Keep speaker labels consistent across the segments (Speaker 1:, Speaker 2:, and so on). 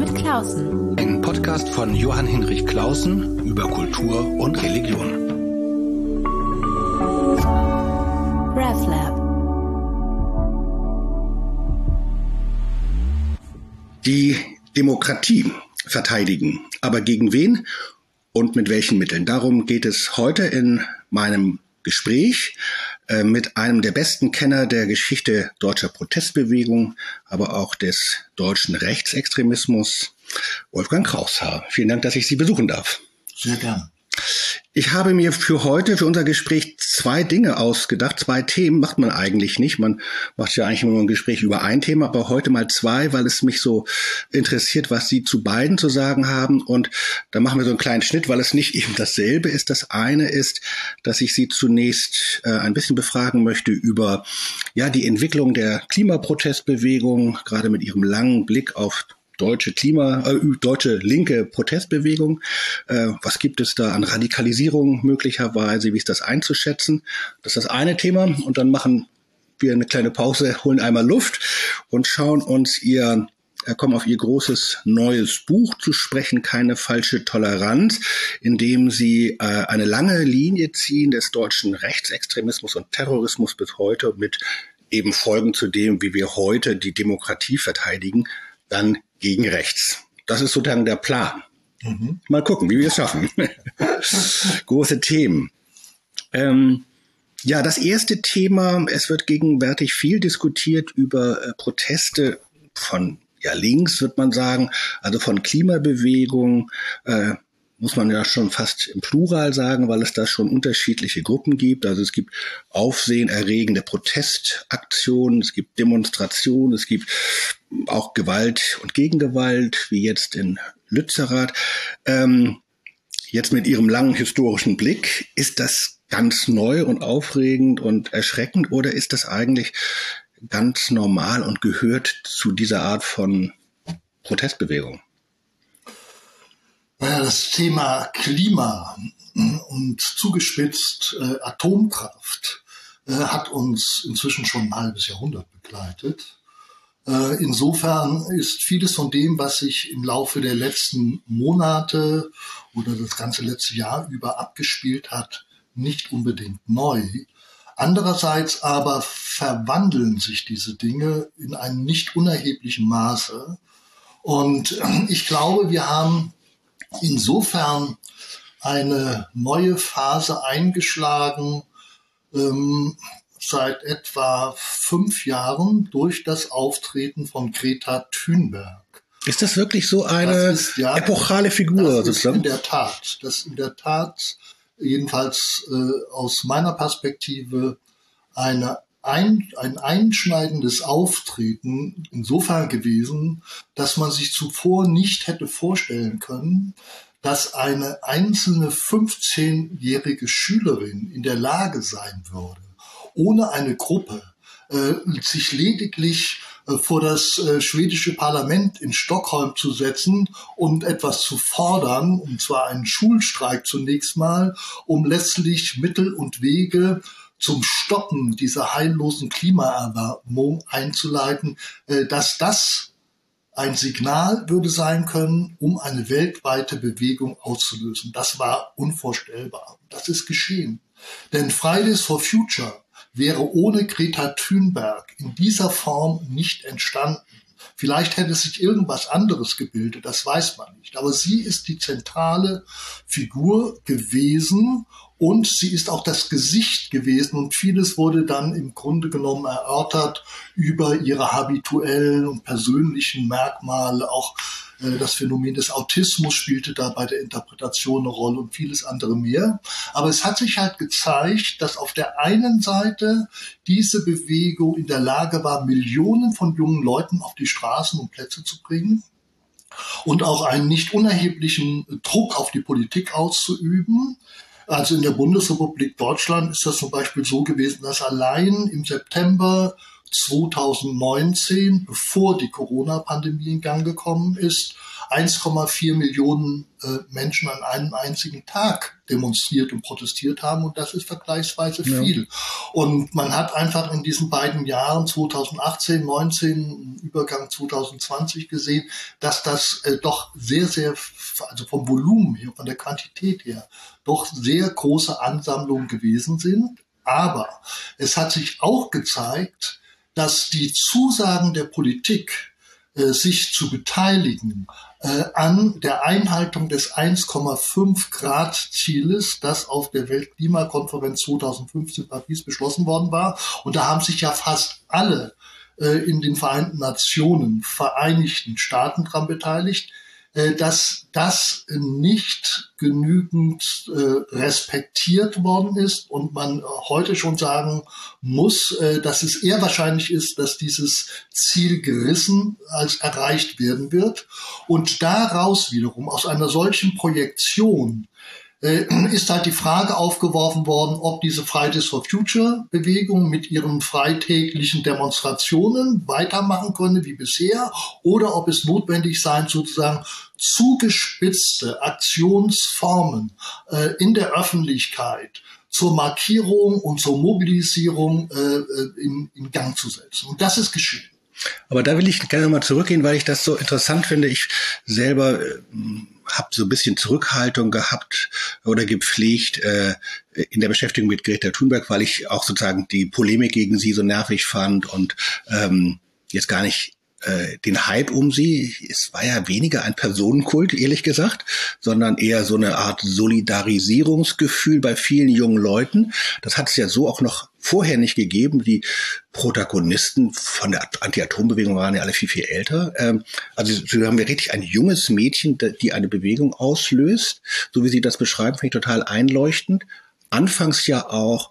Speaker 1: mit Clausen.
Speaker 2: Ein Podcast von Johann Hinrich Clausen über Kultur und Religion.
Speaker 1: RefLab.
Speaker 2: Die Demokratie verteidigen. Aber gegen wen und mit welchen Mitteln? Darum geht es heute in meinem Gespräch mit einem der besten Kenner der Geschichte deutscher Protestbewegung, aber auch des deutschen Rechtsextremismus, Wolfgang Kraushaar. Vielen Dank, dass ich Sie besuchen darf.
Speaker 3: Sehr gerne.
Speaker 2: Ich habe mir für unser Gespräch zwei Dinge ausgedacht. Zwei Themen macht man eigentlich nicht. Man macht ja eigentlich immer ein Gespräch über ein Thema, aber heute mal zwei, weil es mich so interessiert, was Sie zu beiden zu sagen haben. Und da machen wir so einen kleinen Schnitt, weil es nicht eben dasselbe ist. Das eine ist, dass ich Sie zunächst ein bisschen befragen möchte über die Entwicklung der Klimaprotestbewegung, gerade mit Ihrem langen Blick auf deutsche linke Protestbewegung. Was gibt es da an Radikalisierung möglicherweise? Wie ist das einzuschätzen? Das ist das eine Thema. Und dann machen wir eine kleine Pause, holen einmal Luft und schauen uns kommen auf Ihr großes neues Buch zu sprechen, Keine falsche Toleranz, in dem Sie eine lange Linie ziehen des deutschen Rechtsextremismus und Terrorismus bis heute mit eben Folgen zu dem, wie wir heute die Demokratie verteidigen, dann gegen rechts. Das ist sozusagen der Plan. Mal gucken, wie wir es schaffen. Große Themen. Das erste Thema, es wird gegenwärtig viel diskutiert über Proteste von links, wird man sagen, also von Klimabewegung, muss man ja schon fast im Plural sagen, weil es da schon unterschiedliche Gruppen gibt. Also es gibt aufsehenerregende Protestaktionen, es gibt Demonstrationen, es gibt auch Gewalt und Gegengewalt, wie jetzt in Lützerath. Jetzt mit Ihrem langen historischen Blick, ist das ganz neu und aufregend und erschreckend oder ist das eigentlich ganz normal und gehört zu dieser Art von Protestbewegung?
Speaker 3: Das Thema Klima und zugespitzt Atomkraft hat uns inzwischen schon ein halbes Jahrhundert begleitet. Insofern ist vieles von dem, was sich im Laufe der letzten Monate oder das ganze letzte Jahr über abgespielt hat, nicht unbedingt neu. Andererseits aber verwandeln sich diese Dinge in einem nicht unerheblichen Maße. Und ich glaube, wir haben insofern eine neue Phase eingeschlagen seit etwa 5 Jahren durch das Auftreten von Greta Thunberg.
Speaker 2: Ist das wirklich so eine epochale Figur?
Speaker 3: Das ist in der Tat, jedenfalls aus meiner Perspektive, ein einschneidendes Auftreten insofern gewesen, dass man sich zuvor nicht hätte vorstellen können, dass eine einzelne 15-jährige Schülerin in der Lage sein würde, ohne eine Gruppe, sich lediglich vor das schwedische Parlament in Stockholm zu setzen und etwas zu fordern, und zwar einen Schulstreik zunächst mal, um letztlich Mittel und Wege zum Stoppen dieser heillosen Klimaerwärmung einzuleiten, dass das ein Signal würde sein können, um eine weltweite Bewegung auszulösen. Das war unvorstellbar. Das ist geschehen. Denn Fridays for Future wäre ohne Greta Thunberg in dieser Form nicht entstanden. Vielleicht hätte sich irgendwas anderes gebildet, das weiß man nicht. Aber sie ist die zentrale Figur gewesen und sie ist auch das Gesicht gewesen. Und vieles wurde dann im Grunde genommen erörtert über ihre habituellen und persönlichen Merkmale. Auch das Phänomen des Autismus spielte da bei der Interpretation eine Rolle und vieles andere mehr. Aber es hat sich halt gezeigt, dass auf der einen Seite diese Bewegung in der Lage war, Millionen von jungen Leuten auf die Straßen und Plätze zu bringen und auch einen nicht unerheblichen Druck auf die Politik auszuüben. Also in der Bundesrepublik Deutschland ist das zum Beispiel so gewesen, dass allein im September 2019, bevor die Corona-Pandemie in Gang gekommen ist, 1,4 Millionen Menschen an einem einzigen Tag demonstriert und protestiert haben. Und das ist vergleichsweise viel. Und man hat einfach in diesen beiden Jahren 2018, 19, Übergang 2020 gesehen, dass das doch sehr, sehr, also vom Volumen her, von der Quantität her, doch sehr große Ansammlungen gewesen sind. Aber es hat sich auch gezeigt, dass die Zusagen der Politik, sich zu beteiligen an der Einhaltung des 1,5 Grad Zieles, das auf der Weltklimakonferenz 2015 in Paris beschlossen worden war. Und da haben sich ja fast alle in den Vereinten Nationen Vereinigten Staaten dran beteiligt, dass das nicht genügend respektiert worden ist und man heute schon sagen muss, dass es eher wahrscheinlich ist, dass dieses Ziel gerissen als erreicht werden wird. Und daraus wiederum, aus einer solchen Projektion, ist halt die Frage aufgeworfen worden, ob diese Fridays for Future Bewegung mit ihren freitäglichen Demonstrationen weitermachen könne wie bisher oder ob es notwendig sein, sozusagen zugespitzte Aktionsformen in der Öffentlichkeit zur Markierung und zur Mobilisierung in Gang zu setzen. Und das ist geschehen.
Speaker 2: Aber da will ich gerne mal zurückgehen, weil ich das so interessant finde. Ich selber habe so ein bisschen Zurückhaltung gehabt oder gepflegt in der Beschäftigung mit Greta Thunberg, weil ich auch sozusagen die Polemik gegen sie so nervig fand und jetzt gar nicht den Hype um sie. Es war ja weniger ein Personenkult, ehrlich gesagt, sondern eher so eine Art Solidarisierungsgefühl bei vielen jungen Leuten. Das hat es ja so auch noch vorher nicht gegeben. Die Protagonisten von der Anti-Atom-Bewegung waren ja alle viel, viel älter. Also so haben wir richtig ein junges Mädchen, die eine Bewegung auslöst. So wie Sie das beschreiben, finde ich total einleuchtend. Anfangs ja auch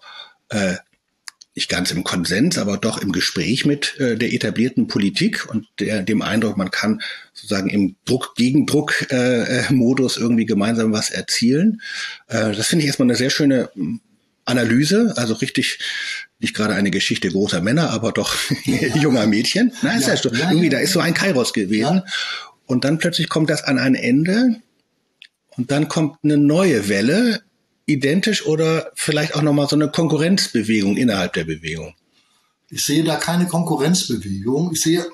Speaker 2: nicht ganz im Konsens, aber doch im Gespräch mit der etablierten Politik und dem Eindruck, man kann sozusagen im Gegendruck-Modus irgendwie gemeinsam was erzielen. Das finde ich erstmal eine sehr schöne Analyse, also richtig, nicht gerade eine Geschichte großer Männer, aber doch junger Mädchen. Na, ist ja, so. Irgendwie, da ist so ein Kairos gewesen. Ja. Und dann plötzlich kommt das an ein Ende und dann kommt eine neue Welle, identisch oder vielleicht auch nochmal so eine Konkurrenzbewegung innerhalb der Bewegung?
Speaker 3: Ich sehe da keine Konkurrenzbewegung. Ich sehe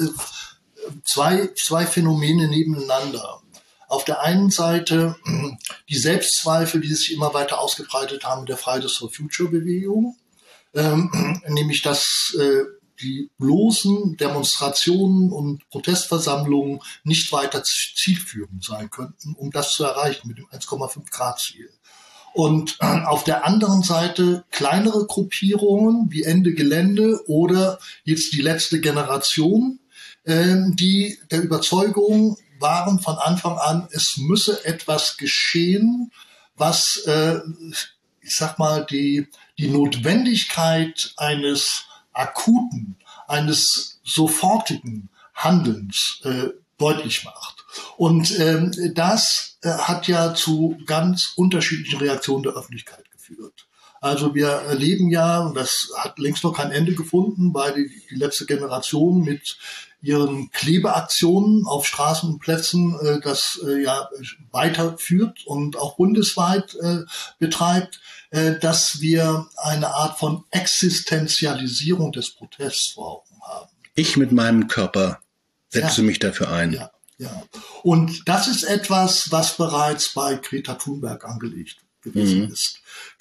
Speaker 3: zwei Phänomene nebeneinander. Auf der einen Seite die Selbstzweifel, die sich immer weiter ausgebreitet haben mit der Fridays for Future Bewegung, nämlich dass die bloßen Demonstrationen und Protestversammlungen nicht weiter zielführend sein könnten, um das zu erreichen mit dem 1,5 Grad Ziel. Und auf der anderen Seite kleinere Gruppierungen wie Ende Gelände oder jetzt die letzte Generation, die der Überzeugung waren von Anfang an, es müsse etwas geschehen, was, ich sag mal, die Notwendigkeit eines akuten, eines sofortigen Handelns deutlich macht. Und das hat ja zu ganz unterschiedlichen Reaktionen der Öffentlichkeit geführt. Also wir erleben ja, und das hat längst noch kein Ende gefunden, weil die letzte Generation mit ihren Klebeaktionen auf Straßen und Plätzen das ja weiterführt und auch bundesweit betreibt, dass wir eine Art von Existenzialisierung des Protests vor Augen haben.
Speaker 2: Ich mit meinem Körper setze mich dafür ein.
Speaker 3: Ja. Ja, und das ist etwas, was bereits bei Greta Thunberg angelegt gewesen ist.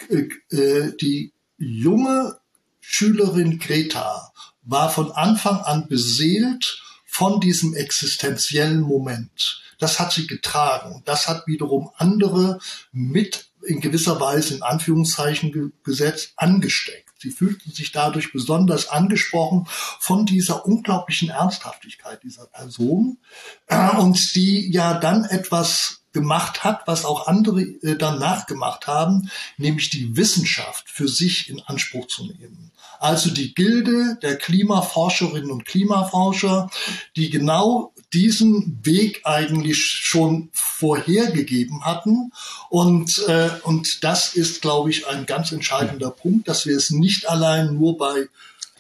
Speaker 3: Die junge Schülerin Greta war von Anfang an beseelt von diesem existenziellen Moment. Das hat sie getragen. Das hat wiederum andere mit in gewisser Weise in Anführungszeichen gesetzt angesteckt. Sie fühlten sich dadurch besonders angesprochen von dieser unglaublichen Ernsthaftigkeit dieser Person und die ja dann etwas gemacht hat, was auch andere dann nachgemacht haben, nämlich die Wissenschaft für sich in Anspruch zu nehmen. Also die Gilde der Klimaforscherinnen und Klimaforscher, die genau diesen Weg eigentlich schon vorhergegeben hatten. Und das ist, glaube ich, ein ganz entscheidender Punkt, dass wir es nicht allein nur bei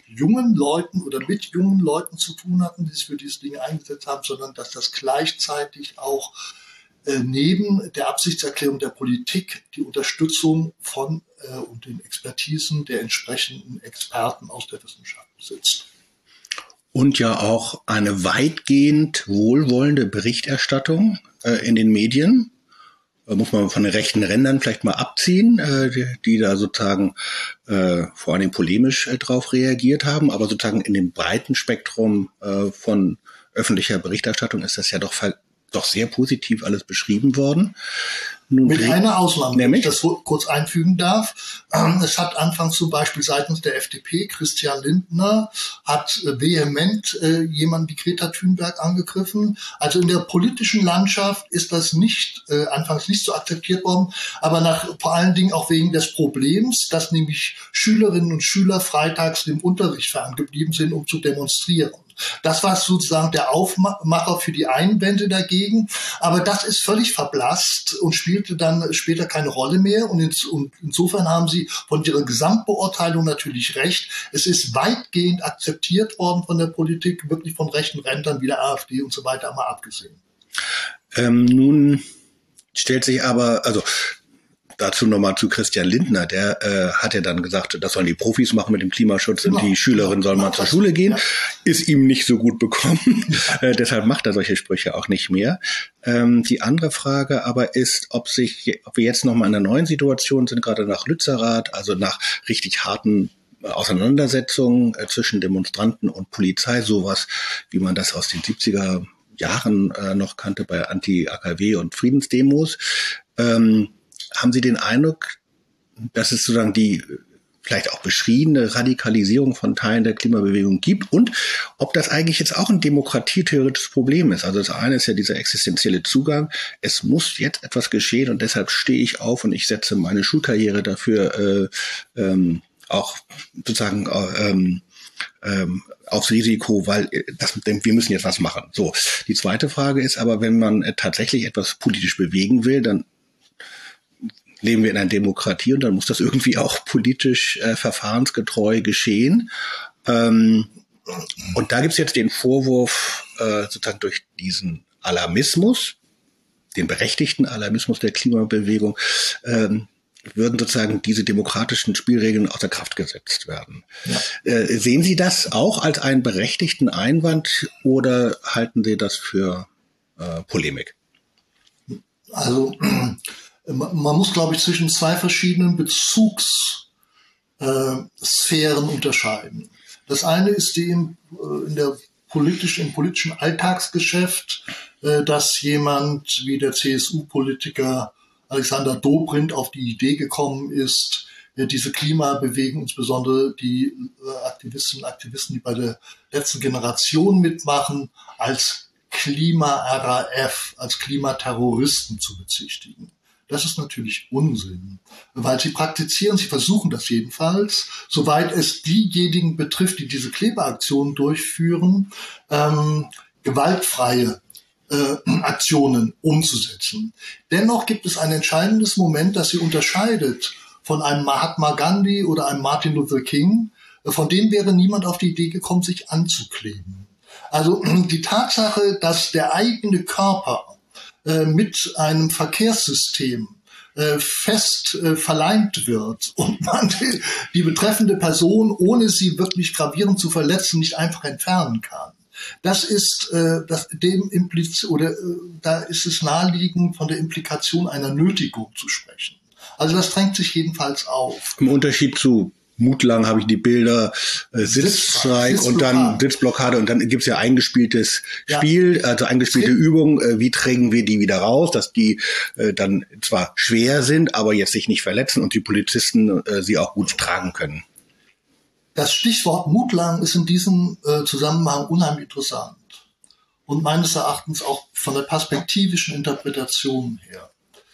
Speaker 3: jungen Leuten oder mit jungen Leuten zu tun hatten, die sich für diese Dinge eingesetzt haben, sondern dass das gleichzeitig auch neben der Absichtserklärung der Politik die Unterstützung von und den Expertisen der entsprechenden Experten aus der Wissenschaft besitzt.
Speaker 2: Und ja auch eine weitgehend wohlwollende Berichterstattung in den Medien. Muss man von den rechten Rändern vielleicht mal abziehen, die da sozusagen vor allem polemisch drauf reagiert haben. Aber sozusagen in dem breiten Spektrum von öffentlicher Berichterstattung ist das ja doch sehr positiv alles beschrieben worden.
Speaker 3: Mit einer Ausnahme, wenn ich das kurz einfügen darf. Es hat anfangs zum Beispiel seitens der FDP, Christian Lindner, hat vehement jemanden wie Greta Thunberg angegriffen. Also in der politischen Landschaft ist das anfangs nicht so akzeptiert worden, aber vor allen Dingen auch wegen des Problems, dass nämlich Schülerinnen und Schüler freitags dem Unterricht ferngeblieben sind, um zu demonstrieren. Das war sozusagen der Aufmacher für die Einwände dagegen. Aber das ist völlig verblasst und spielte dann später keine Rolle mehr. Und insofern haben Sie von Ihrer Gesamtbeurteilung natürlich recht. Es ist weitgehend akzeptiert worden von der Politik, wirklich von rechten Rändern wie der AfD und so weiter mal abgesehen.
Speaker 2: Nun stellt sich aber, dazu nochmal zu Christian Lindner, der hat ja dann gesagt, das sollen die Profis machen mit dem Klimaschutz, genau, und die Schülerinnen sollen mal zur Schule gehen. Ja. Ist ihm nicht so gut bekommen. Deshalb macht er solche Sprüche auch nicht mehr. Die andere Frage aber ist, ob wir jetzt nochmal in einer neuen Situation sind, gerade nach Lützerath, also nach richtig harten Auseinandersetzungen zwischen Demonstranten und Polizei, sowas, wie man das aus den 70er Jahren noch kannte bei Anti-AKW und Friedensdemos. Haben Sie den Eindruck, dass es sozusagen die vielleicht auch beschriebene Radikalisierung von Teilen der Klimabewegung gibt und ob das eigentlich jetzt auch ein demokratietheoretisches Problem ist? Also das eine ist ja dieser existenzielle Zugang. Es muss jetzt etwas geschehen und deshalb stehe ich auf und ich setze meine Schulkarriere dafür auch sozusagen aufs Risiko, weil wir müssen jetzt was machen. So, die zweite Frage ist aber, wenn man tatsächlich etwas politisch bewegen will, dann leben wir in einer Demokratie und dann muss das irgendwie auch politisch verfahrensgetreu geschehen. Und da gibt's jetzt den Vorwurf, sozusagen durch diesen Alarmismus, den berechtigten Alarmismus der Klimabewegung, würden sozusagen diese demokratischen Spielregeln außer Kraft gesetzt werden. Ja. Sehen Sie das auch als einen berechtigten Einwand oder halten Sie das für Polemik?
Speaker 3: Also man muss, glaube ich, zwischen zwei verschiedenen Bezugssphären unterscheiden. Das eine ist im politischen Alltagsgeschäft, dass jemand wie der CSU-Politiker Alexander Dobrindt auf die Idee gekommen ist, diese Klimabewegung, insbesondere die Aktivistinnen und Aktivisten, die bei der letzten Generation mitmachen, als Klima-RAF, als Klimaterroristen zu bezichtigen. Das ist natürlich Unsinn, weil sie versuchen das jedenfalls, soweit es diejenigen betrifft, die diese Klebeaktionen durchführen, gewaltfreie Aktionen umzusetzen. Dennoch gibt es ein entscheidendes Moment, das sie unterscheidet von einem Mahatma Gandhi oder einem Martin Luther King. Von denen wäre niemand auf die Idee gekommen, sich anzukleben. Also die Tatsache, dass der eigene Körper mit einem Verkehrssystem fest verleimt wird und man die betreffende Person, ohne sie wirklich gravierend zu verletzen, nicht einfach entfernen kann. Da ist es naheliegend, von der Implikation einer Nötigung zu sprechen. Also das drängt sich jedenfalls auf.
Speaker 2: Im Unterschied zu Mutlang habe ich die Bilder, Sitzstreik und dann Sitzblockade und dann gibt's ja eingespieltes Spiel, also eingespielte Übung, wie kriegen wir die wieder raus, dass die dann zwar schwer sind, aber jetzt sich nicht verletzen und die Polizisten sie auch gut tragen können.
Speaker 3: Das Stichwort Mutlang ist in diesem Zusammenhang unheimlich interessant und meines Erachtens auch von der perspektivischen Interpretation her.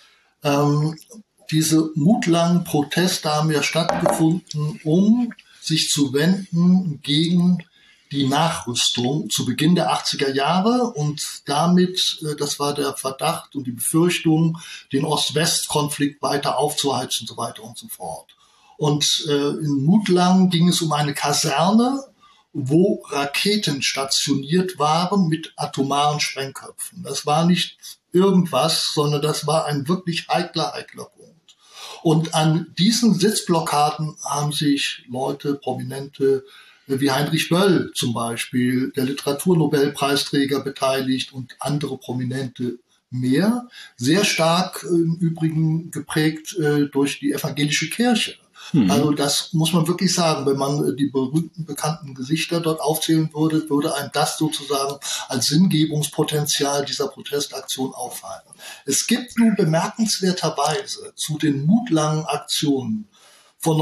Speaker 3: Diese mutlangen Proteste haben ja stattgefunden, um sich zu wenden gegen die Nachrüstung zu Beginn der 80er Jahre und damit, das war der Verdacht und die Befürchtung, den Ost-West-Konflikt weiter aufzuheizen und so weiter und so fort. Und in Mutlang ging es um eine Kaserne, wo Raketen stationiert waren mit atomaren Sprengköpfen. Das war nicht irgendwas, sondern das war ein wirklich heikler Punkt. Und an diesen Sitzblockaden haben sich Leute, Prominente, wie Heinrich Böll zum Beispiel, der Literaturnobelpreisträger, beteiligt und andere Prominente mehr. Sehr stark im Übrigen geprägt durch die evangelische Kirche. Also das muss man wirklich sagen. Wenn man die berühmten, bekannten Gesichter dort aufzählen würde, würde einem das sozusagen als Sinngebungspotenzial dieser Protestaktion auffallen. Es gibt nun bemerkenswerterweise zu den mutlangen Aktionen von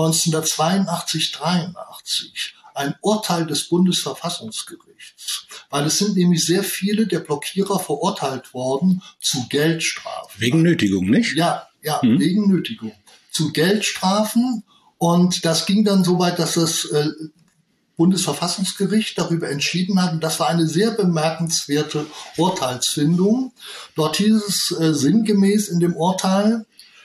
Speaker 3: 1982-83 ein Urteil des Bundesverfassungsgerichts, weil es sind nämlich sehr viele der Blockierer verurteilt worden zu Geldstrafen.
Speaker 2: Wegen Nötigung, nicht?
Speaker 3: Ja, wegen Nötigung. Zu Geldstrafen. Und das ging dann so weit, dass das Bundesverfassungsgericht darüber entschieden hat. Und das war eine sehr bemerkenswerte Urteilsfindung. Dort hieß es sinngemäß in dem Urteil,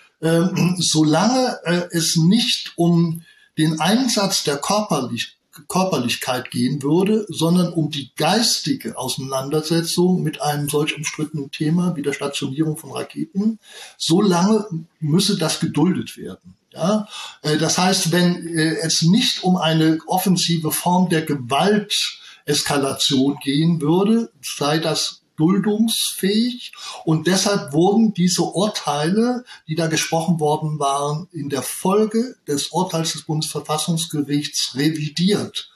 Speaker 3: solange es nicht um den Einsatz der Körperlichkeit gehen würde, sondern um die geistige Auseinandersetzung mit einem solch umstrittenen Thema wie der Stationierung von Raketen, so lange müsse das geduldet werden. Ja? Das heißt, wenn es nicht um eine offensive Form der Gewalteskalation gehen würde, sei das duldungsfähig, und deshalb wurden diese Urteile, die da gesprochen worden waren, in der Folge des Urteils des Bundesverfassungsgerichts revidiert.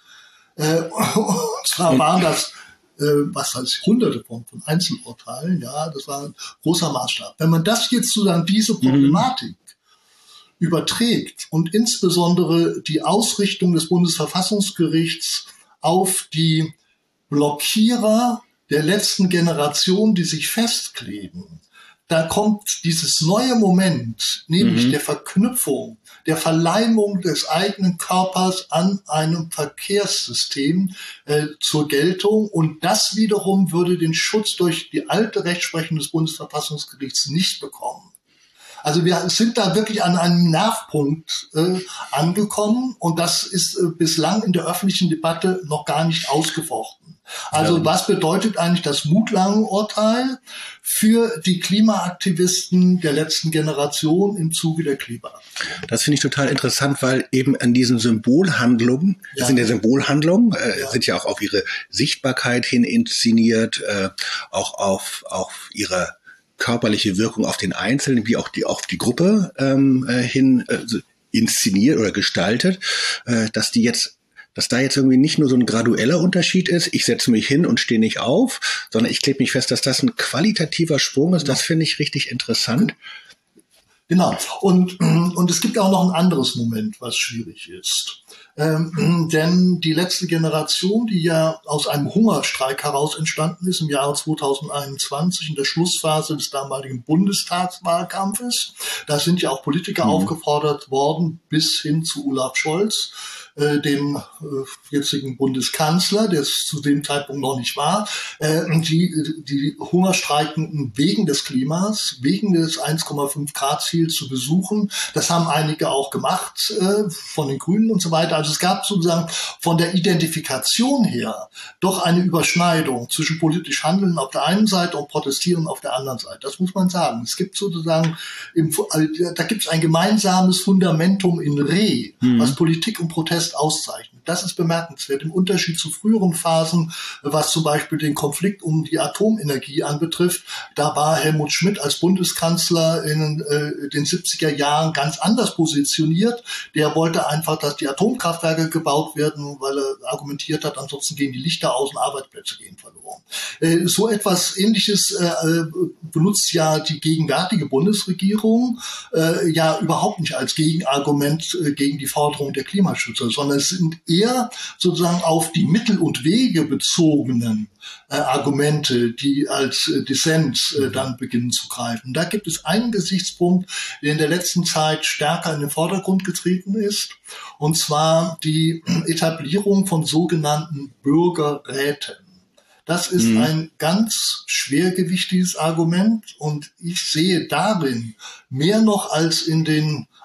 Speaker 3: Und zwar waren das was heißt Hunderte von Einzelurteilen, ja, das war ein großer Maßstab. Wenn man das jetzt sozusagen diese Problematik überträgt und insbesondere die Ausrichtung des Bundesverfassungsgerichts auf die Blockierer der letzten Generation, die sich festkleben, da kommt dieses neue Moment, nämlich der Verknüpfung, der Verleimung des eigenen Körpers an einem Verkehrssystem zur Geltung. Und das wiederum würde den Schutz durch die alte Rechtsprechung des Bundesverfassungsgerichts nicht bekommen. Also wir sind da wirklich an einem Nervpunkt angekommen, und das ist bislang in der öffentlichen Debatte noch gar nicht ausgefochten. Also was bedeutet eigentlich das Mutlangen-Urteil für die Klimaaktivisten der letzten Generation im Zuge der Klimaaktion?
Speaker 2: Das finde ich total interessant, weil eben an diesen Symbolhandlungen, das sind ja Symbolhandlungen, sind ja auch auf ihre Sichtbarkeit hin inszeniert, auch auf ihre körperliche Wirkung auf den Einzelnen, wie auch auf die Gruppe hin inszeniert oder gestaltet, dass da jetzt irgendwie nicht nur so ein gradueller Unterschied ist, ich setze mich hin und stehe nicht auf, sondern ich klebe mich fest, dass das ein qualitativer Sprung ist. Das finde ich richtig interessant.
Speaker 3: Genau. Und es gibt auch noch ein anderes Moment, was schwierig ist. Denn die letzte Generation, die ja aus einem Hungerstreik heraus entstanden ist im Jahre 2021 in der Schlussphase des damaligen Bundestagswahlkampfes, da sind ja auch Politiker aufgefordert worden, bis hin zu Olaf Scholz, dem jetzigen Bundeskanzler, der es zu dem Zeitpunkt noch nicht war, die Hungerstreikenden wegen des Klimas, wegen des 1,5 Grad Ziels zu besuchen. Das haben einige auch gemacht, von den Grünen und so weiter. Also es gab sozusagen von der Identifikation her doch eine Überschneidung zwischen politisch Handeln auf der einen Seite und Protestieren auf der anderen Seite. Das muss man sagen. Es gibt sozusagen, da gibt es ein gemeinsames Fundamentum in Re, was Politik und Protest auszeichnet. Das ist bemerkenswert. Im Unterschied zu früheren Phasen, was zum Beispiel den Konflikt um die Atomenergie anbetrifft, da war Helmut Schmidt als Bundeskanzler in den 70er Jahren ganz anders positioniert. Der wollte einfach, dass die Atomkraftwerke gebaut werden, weil er argumentiert hat, ansonsten gehen die Lichter aus und Arbeitsplätze gehen verloren. So etwas Ähnliches benutzt ja die gegenwärtige Bundesregierung ja überhaupt nicht als Gegenargument gegen die Forderung der Klimaschützer, sondern es sind eher sozusagen auf die Mittel und Wege bezogenen Argumente, die als Dissens dann beginnen zu greifen. Da gibt es einen Gesichtspunkt, der in der letzten Zeit stärker in den Vordergrund getreten ist, und zwar die Etablierung von sogenannten Bürgerräten. Das ist ein ganz schwergewichtiges Argument, und ich sehe darin mehr noch als in den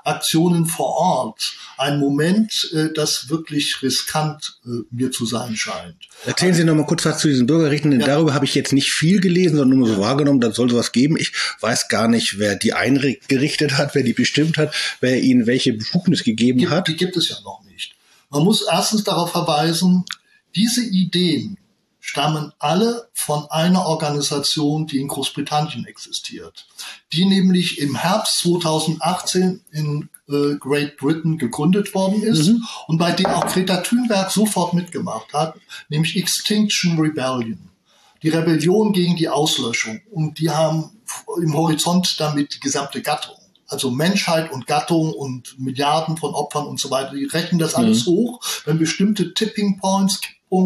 Speaker 3: Aktionen vor Ort ein Moment, das wirklich riskant mir zu sein scheint.
Speaker 2: Erzählen Sie noch mal kurz was zu diesen Bürgerrechten, denn darüber habe ich jetzt nicht viel gelesen, sondern nur so wahrgenommen, da soll sowas geben. Ich weiß gar nicht, wer die eingerichtet hat, wer die bestimmt hat, wer ihnen welche Befugnis gegeben hat.
Speaker 3: Die gibt es ja noch nicht. Man muss erstens darauf verweisen, diese Ideen stammen alle von einer Organisation, die in Großbritannien existiert, die nämlich im Herbst 2018 in Great Britain gegründet worden ist und bei dem auch Greta Thunberg sofort mitgemacht hat, nämlich Extinction Rebellion, die Rebellion gegen die Auslöschung. Und die haben im Horizont damit die gesamte Gattung, also Menschheit und Gattung und Milliarden von Opfern und so weiter, die rechnen das alles hoch, wenn bestimmte Tipping Points,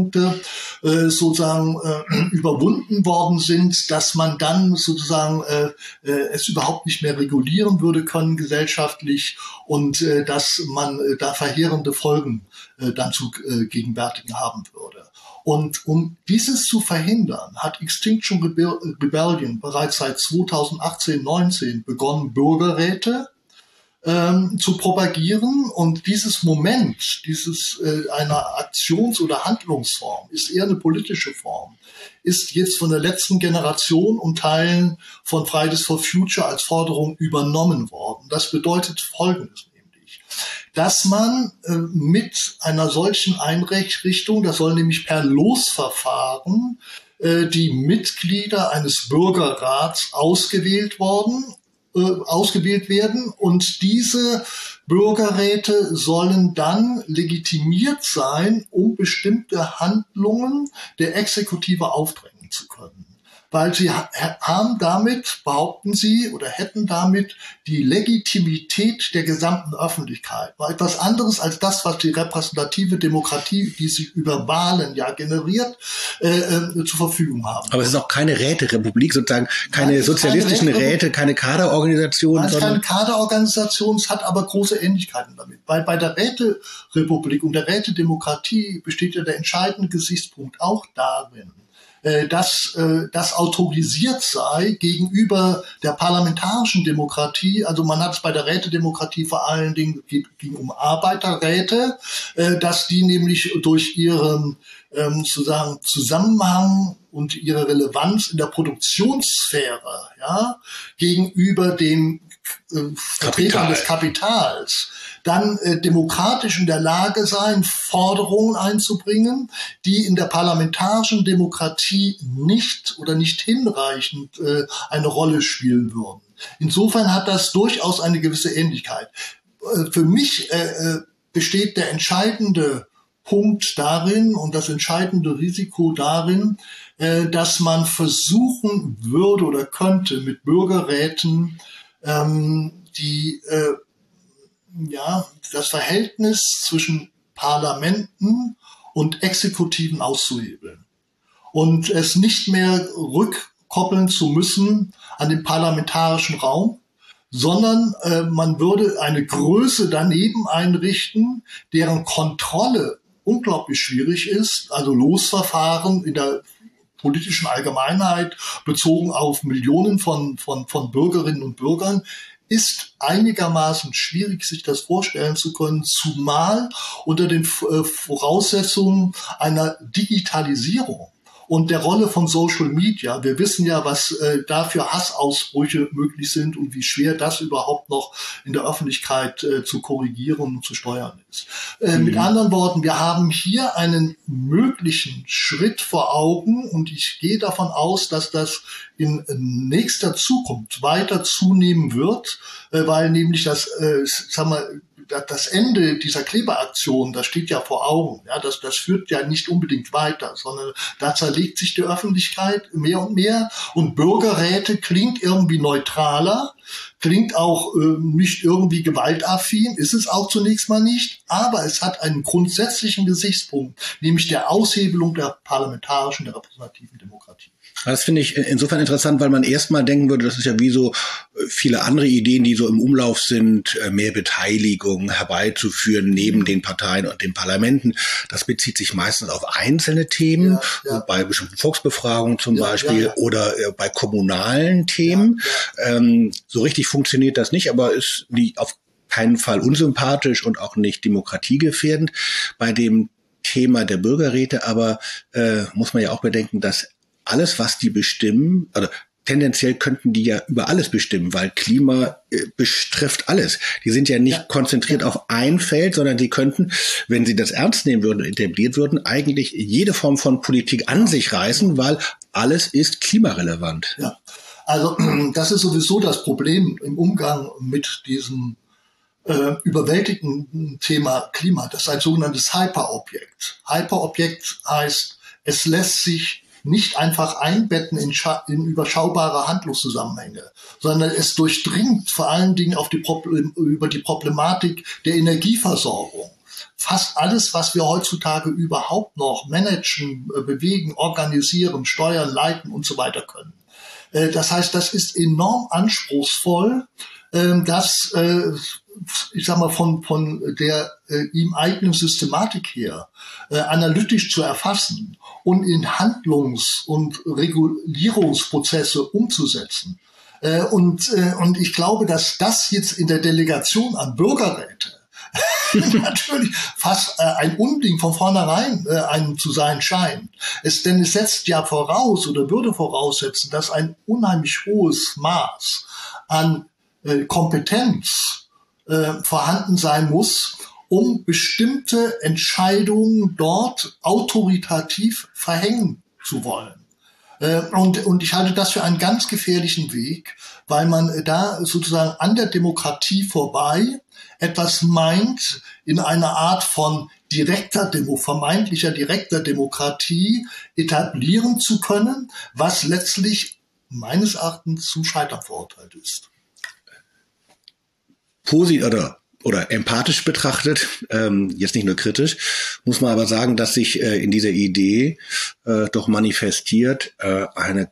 Speaker 3: sozusagen überwunden worden sind, dass man dann sozusagen es überhaupt nicht mehr regulieren würde können gesellschaftlich und dass man da verheerende Folgen dann zu gegenwärtigen haben würde. Und um dieses zu verhindern, hat Extinction Rebellion bereits seit 2018-19 begonnen, Bürgerräte zu propagieren, und dieses Moment, einer Aktions- oder Handlungsform, ist eher eine politische Form, ist jetzt von der letzten Generation und Teilen von Fridays for Future als Forderung übernommen worden. Das bedeutet Folgendes nämlich, dass man mit einer solchen Einrichtung, das soll nämlich per Losverfahren die Mitglieder eines Bürgerrats ausgewählt werden, und diese Bürgerräte sollen dann legitimiert sein, um bestimmte Handlungen der Exekutive aufdrängen zu können. Weil sie haben damit, behaupten sie, oder hätten damit die Legitimität der gesamten Öffentlichkeit. War etwas anderes als das, was die repräsentative Demokratie, die sich über Wahlen ja generiert, zur Verfügung haben.
Speaker 2: Aber es ist auch keine Räterepublik, sozusagen keine sozialistischen Räte, keine Kaderorganisation.
Speaker 3: Es ist keine Kaderorganisation, es hat aber große Ähnlichkeiten damit. Weil bei der Räterepublik und der Rätedemokratie besteht ja der entscheidende Gesichtspunkt auch darin, dass das autorisiert sei gegenüber der parlamentarischen Demokratie. Also man hat es bei der Rätedemokratie vor allen Dingen, ging um Arbeiterräte, dass die nämlich durch ihren sozusagen Zusammenhang und ihre Relevanz in der Produktionssphäre, ja, gegenüber den Vertretern des Kapitals dann demokratisch in der Lage sein, Forderungen einzubringen, die in der parlamentarischen Demokratie nicht oder nicht hinreichend eine Rolle spielen würden. Insofern hat das durchaus eine gewisse Ähnlichkeit. Für mich besteht der entscheidende Punkt darin und das entscheidende Risiko darin, dass man versuchen würde oder könnte mit Bürgerräten das Verhältnis zwischen Parlamenten und Exekutiven auszuhebeln und es nicht mehr rückkoppeln zu müssen an den parlamentarischen Raum, sondern man würde eine Größe daneben einrichten, deren Kontrolle unglaublich schwierig ist, also Losverfahren in der politischen Allgemeinheit bezogen auf Millionen von Bürgerinnen und Bürgern, ist einigermaßen schwierig, sich das vorstellen zu können, zumal unter den Voraussetzungen einer Digitalisierung und der Rolle von Social Media. Wir wissen ja, was da für Hassausbrüche möglich sind und wie schwer das überhaupt noch in der Öffentlichkeit zu korrigieren und zu steuern ist. Mit anderen Worten, wir haben hier einen möglichen Schritt vor Augen und ich gehe davon aus, dass das in nächster Zukunft weiter zunehmen wird, weil nämlich das Ende dieser Kleberaktion, das steht ja vor Augen. Ja, das führt ja nicht unbedingt weiter, sondern da zerlegt sich die Öffentlichkeit mehr und mehr und Bürgerräte klingt irgendwie neutraler, klingt auch nicht irgendwie gewaltaffin, ist es auch zunächst mal nicht, aber es hat einen grundsätzlichen Gesichtspunkt, nämlich der Aushebelung der parlamentarischen, der repräsentativen Demokratie.
Speaker 2: Das finde ich insofern interessant, weil man erstmal denken würde, das ist ja wie so viele andere Ideen, die so im Umlauf sind, mehr Beteiligung herbeizuführen neben den Parteien und den Parlamenten. Das bezieht sich meistens auf einzelne Themen, bei bestimmten Volksbefragungen zum Beispiel oder bei kommunalen Themen. So richtig funktioniert das nicht, aber ist keinen Fall unsympathisch und auch nicht demokratiegefährdend bei dem Thema der Bürgerräte, aber muss man ja auch bedenken, dass alles, was die bestimmen, also tendenziell könnten die ja über alles bestimmen, weil Klima betrifft alles. Die sind ja nicht konzentriert auf ein Feld, sondern die könnten, wenn sie das ernst nehmen würden und etabliert würden, eigentlich jede Form von Politik an sich reißen, weil alles ist klimarelevant.
Speaker 3: Ja, also das ist sowieso das Problem im Umgang mit diesem überwältigenden Thema Klima. Das ist ein sogenanntes Hyperobjekt. Hyperobjekt heißt, es lässt sich nicht einfach einbetten in überschaubare Handlungszusammenhänge, sondern es durchdringt vor allen Dingen über die Problematik der Energieversorgung. Fast alles, was wir heutzutage überhaupt noch managen, bewegen, organisieren, steuern, leiten und so weiter können. Das heißt, das ist enorm anspruchsvoll, das ich sag mal, von der ihm eigenen Systematik her analytisch zu erfassen und in Handlungs- und Regulierungsprozesse umzusetzen. Und ich glaube, dass das jetzt in der Delegation an Bürgerräte natürlich fast ein Unding von vornherein einem zu sein scheint. Denn es setzt ja voraus oder würde voraussetzen, dass ein unheimlich hohes Maß an Kompetenz vorhanden sein muss, um bestimmte Entscheidungen dort autoritativ verhängen zu wollen. Und ich halte das für einen ganz gefährlichen Weg, weil man da sozusagen an der Demokratie vorbei etwas meint, in einer Art von vermeintlicher direkter Demokratie etablieren zu können, was letztlich meines Erachtens zum Scheitern verurteilt ist.
Speaker 2: Oder empathisch betrachtet, jetzt nicht nur kritisch, muss man aber sagen, dass sich in dieser Idee doch manifestiert eine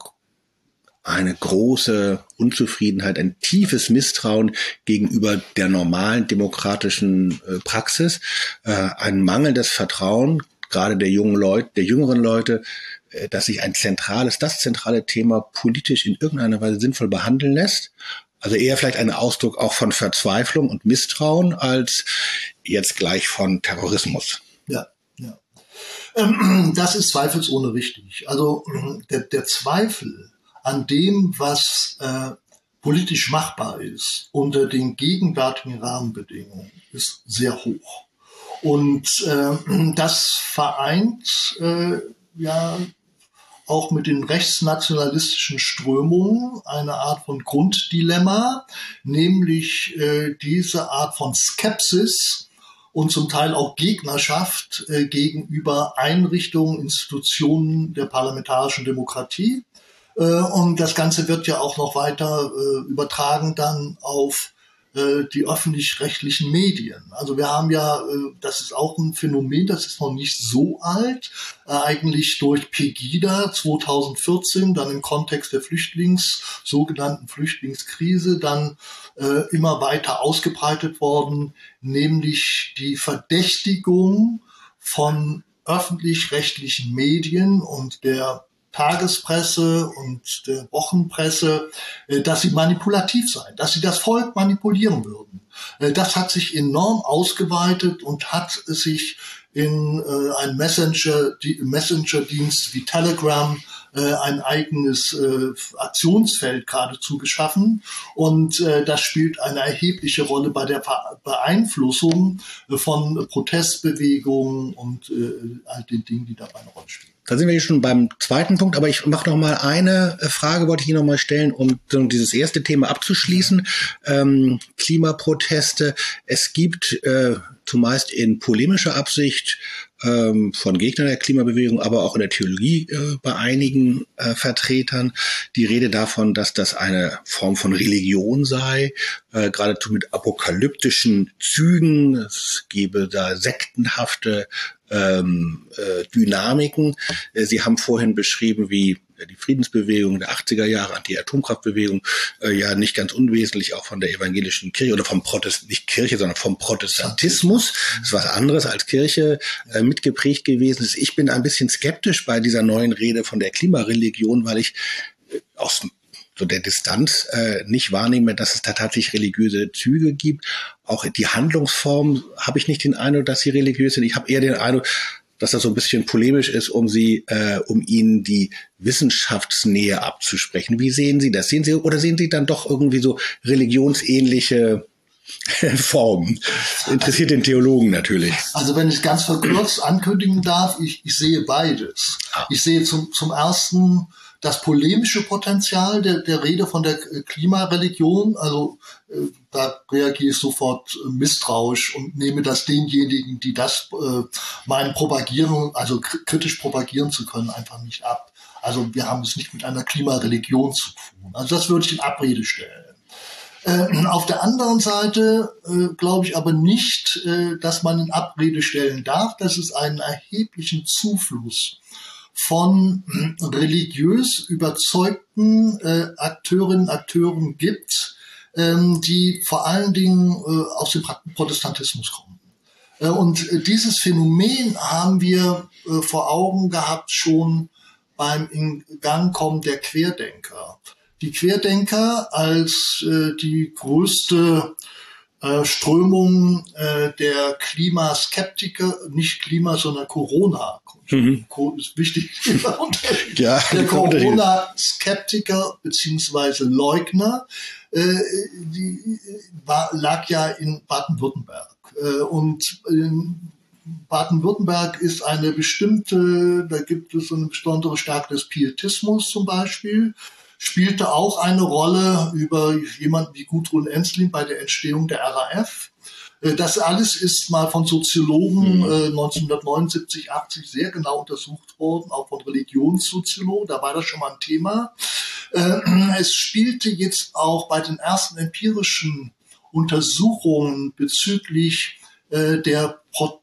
Speaker 2: große Unzufriedenheit, ein tiefes Misstrauen gegenüber der normalen demokratischen Praxis, ein mangelndes Vertrauen, gerade der jüngeren Leute, dass sich das zentrale Thema politisch in irgendeiner Weise sinnvoll behandeln lässt. Also eher vielleicht ein Ausdruck auch von Verzweiflung und Misstrauen als jetzt gleich von Terrorismus.
Speaker 3: Ja. Das ist zweifelsohne richtig. Also der Zweifel an dem, was politisch machbar ist unter den gegenwärtigen Rahmenbedingungen, ist sehr hoch. Und das vereint auch mit den rechtsnationalistischen Strömungen eine Art von Grunddilemma, nämlich diese Art von Skepsis und zum Teil auch Gegnerschaft gegenüber Einrichtungen, Institutionen der parlamentarischen Demokratie. Und das Ganze wird ja auch noch weiter übertragen dann auf die öffentlich-rechtlichen Medien. Also wir haben ja, das ist auch ein Phänomen, das ist noch nicht so alt, eigentlich durch Pegida 2014, dann im Kontext der sogenannten Flüchtlingskrise, dann immer weiter ausgebreitet worden, nämlich die Verdächtigung von öffentlich-rechtlichen Medien und der Tagespresse und der Wochenpresse, dass sie manipulativ seien, dass sie das Volk manipulieren würden. Das hat sich enorm ausgeweitet und hat sich in einen Messenger-Dienst wie Telegram ein eigenes Aktionsfeld geradezu geschaffen. Und das spielt eine erhebliche Rolle bei der Beeinflussung von Protestbewegungen und all den Dingen, die dabei eine Rolle spielen.
Speaker 2: Da sind wir hier schon beim zweiten Punkt, aber ich mache noch mal eine Frage, wollte ich hier noch mal stellen, um dieses erste Thema abzuschließen. Klimaproteste. Es gibt zumeist in polemischer Absicht von Gegnern der Klimabewegung, aber auch in der Theologie bei einigen Vertretern die Rede davon, dass das eine Form von Religion sei, geradezu mit apokalyptischen Zügen. Es gebe da sektenhafte Dynamiken. Sie haben vorhin beschrieben, wie die Friedensbewegung der 80er Jahre, Anti-Atomkraftbewegung, ja nicht ganz unwesentlich auch von der evangelischen Kirche oder nicht Kirche, sondern vom Protestantismus, das ist was anderes als Kirche, mitgeprägt gewesen ist. Ich bin ein bisschen skeptisch bei dieser neuen Rede von der Klimareligion, weil ich aus so der Distanz nicht wahrnehme, dass es da tatsächlich religiöse Züge gibt. auch die Handlungsform habe ich nicht den Eindruck, dass sie religiös sind. Ich habe eher den Eindruck, dass das so ein bisschen polemisch ist, um ihnen die Wissenschaftsnähe abzusprechen. Wie sehen Sie das? Sehen Sie dann doch irgendwie so religionsähnliche Formen? Interessiert den Theologen natürlich.
Speaker 3: Also wenn ich ganz verkürzt ankündigen darf, ich sehe beides. Ich sehe zum ersten das polemische Potenzial der Rede von der Klimareligion. Also da reagiere ich sofort misstrauisch und nehme das denjenigen, die das meinen propagieren, also kritisch propagieren zu können, einfach nicht ab. Also wir haben es nicht mit einer Klimareligion zu tun. Also das würde ich in Abrede stellen. Auf der anderen Seite glaube ich aber nicht, dass man in Abrede stellen darf, dass es einen erheblichen Zufluss von religiös überzeugten Akteurinnen und Akteuren gibt, die vor allen Dingen aus dem Protestantismus kommen. Und dieses Phänomen haben wir vor Augen gehabt schon beim Ingangkommen der Querdenker. Die Querdenker als die größte Strömung der Klimaskeptiker, nicht Klima, sondern Corona. Ist wichtig.
Speaker 2: Ja,
Speaker 3: der Corona-Skeptiker beziehungsweise Leugner lag ja in Baden-Württemberg. Und in Baden-Württemberg ist da gibt es eine besondere Stärke des Pietismus zum Beispiel, spielte auch eine Rolle über jemanden wie Gudrun Ensslin bei der Entstehung der RAF. Das alles ist mal von Soziologen 1979, 80 sehr genau untersucht worden, auch von Religionssoziologen, da war das schon mal ein Thema. Es spielte jetzt auch bei den ersten empirischen Untersuchungen bezüglich der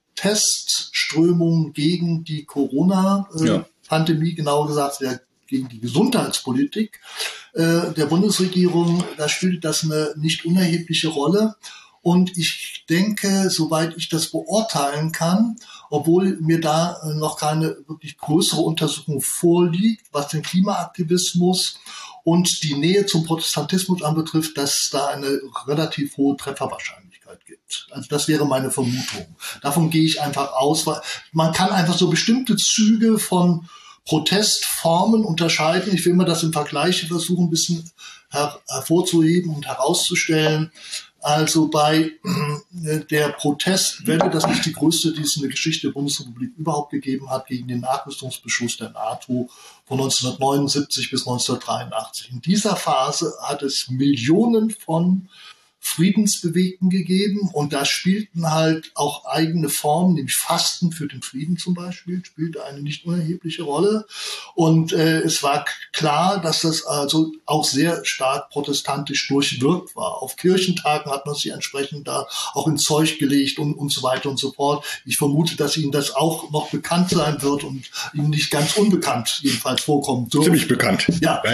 Speaker 3: Protestströmung gegen die Corona-Pandemie, genauer gesagt gegen die Gesundheitspolitik der Bundesregierung, da spielt das eine nicht unerhebliche Rolle. Und ich denke, soweit ich das beurteilen kann, obwohl mir da noch keine wirklich größere Untersuchung vorliegt, was den Klimaaktivismus und die Nähe zum Protestantismus anbetrifft, dass es da eine relativ hohe Trefferwahrscheinlichkeit gibt. Also das wäre meine Vermutung. Davon gehe ich einfach aus, weil man kann einfach so bestimmte Züge von Protestformen unterscheiden. Ich will mir das im Vergleich versuchen, ein bisschen hervorzuheben und herauszustellen. Also bei der Protestwelle, das ist die größte, die es in der Geschichte der Bundesrepublik überhaupt gegeben hat, gegen den Nachrüstungsbeschluss der NATO von 1979 bis 1983. In dieser Phase hat es Millionen von Friedensbewegten gegeben und da spielten halt auch eigene Formen, nämlich Fasten für den Frieden zum Beispiel, spielte eine nicht unerhebliche Rolle. Und es war klar, dass das also auch sehr stark protestantisch durchwirkt war. Auf Kirchentagen hat man sich entsprechend da auch ins Zeug gelegt und so weiter und so fort. Ich vermute, dass Ihnen das auch noch bekannt sein wird und Ihnen nicht ganz unbekannt jedenfalls vorkommen dürfte.
Speaker 2: Ziemlich bekannt.
Speaker 3: Ja.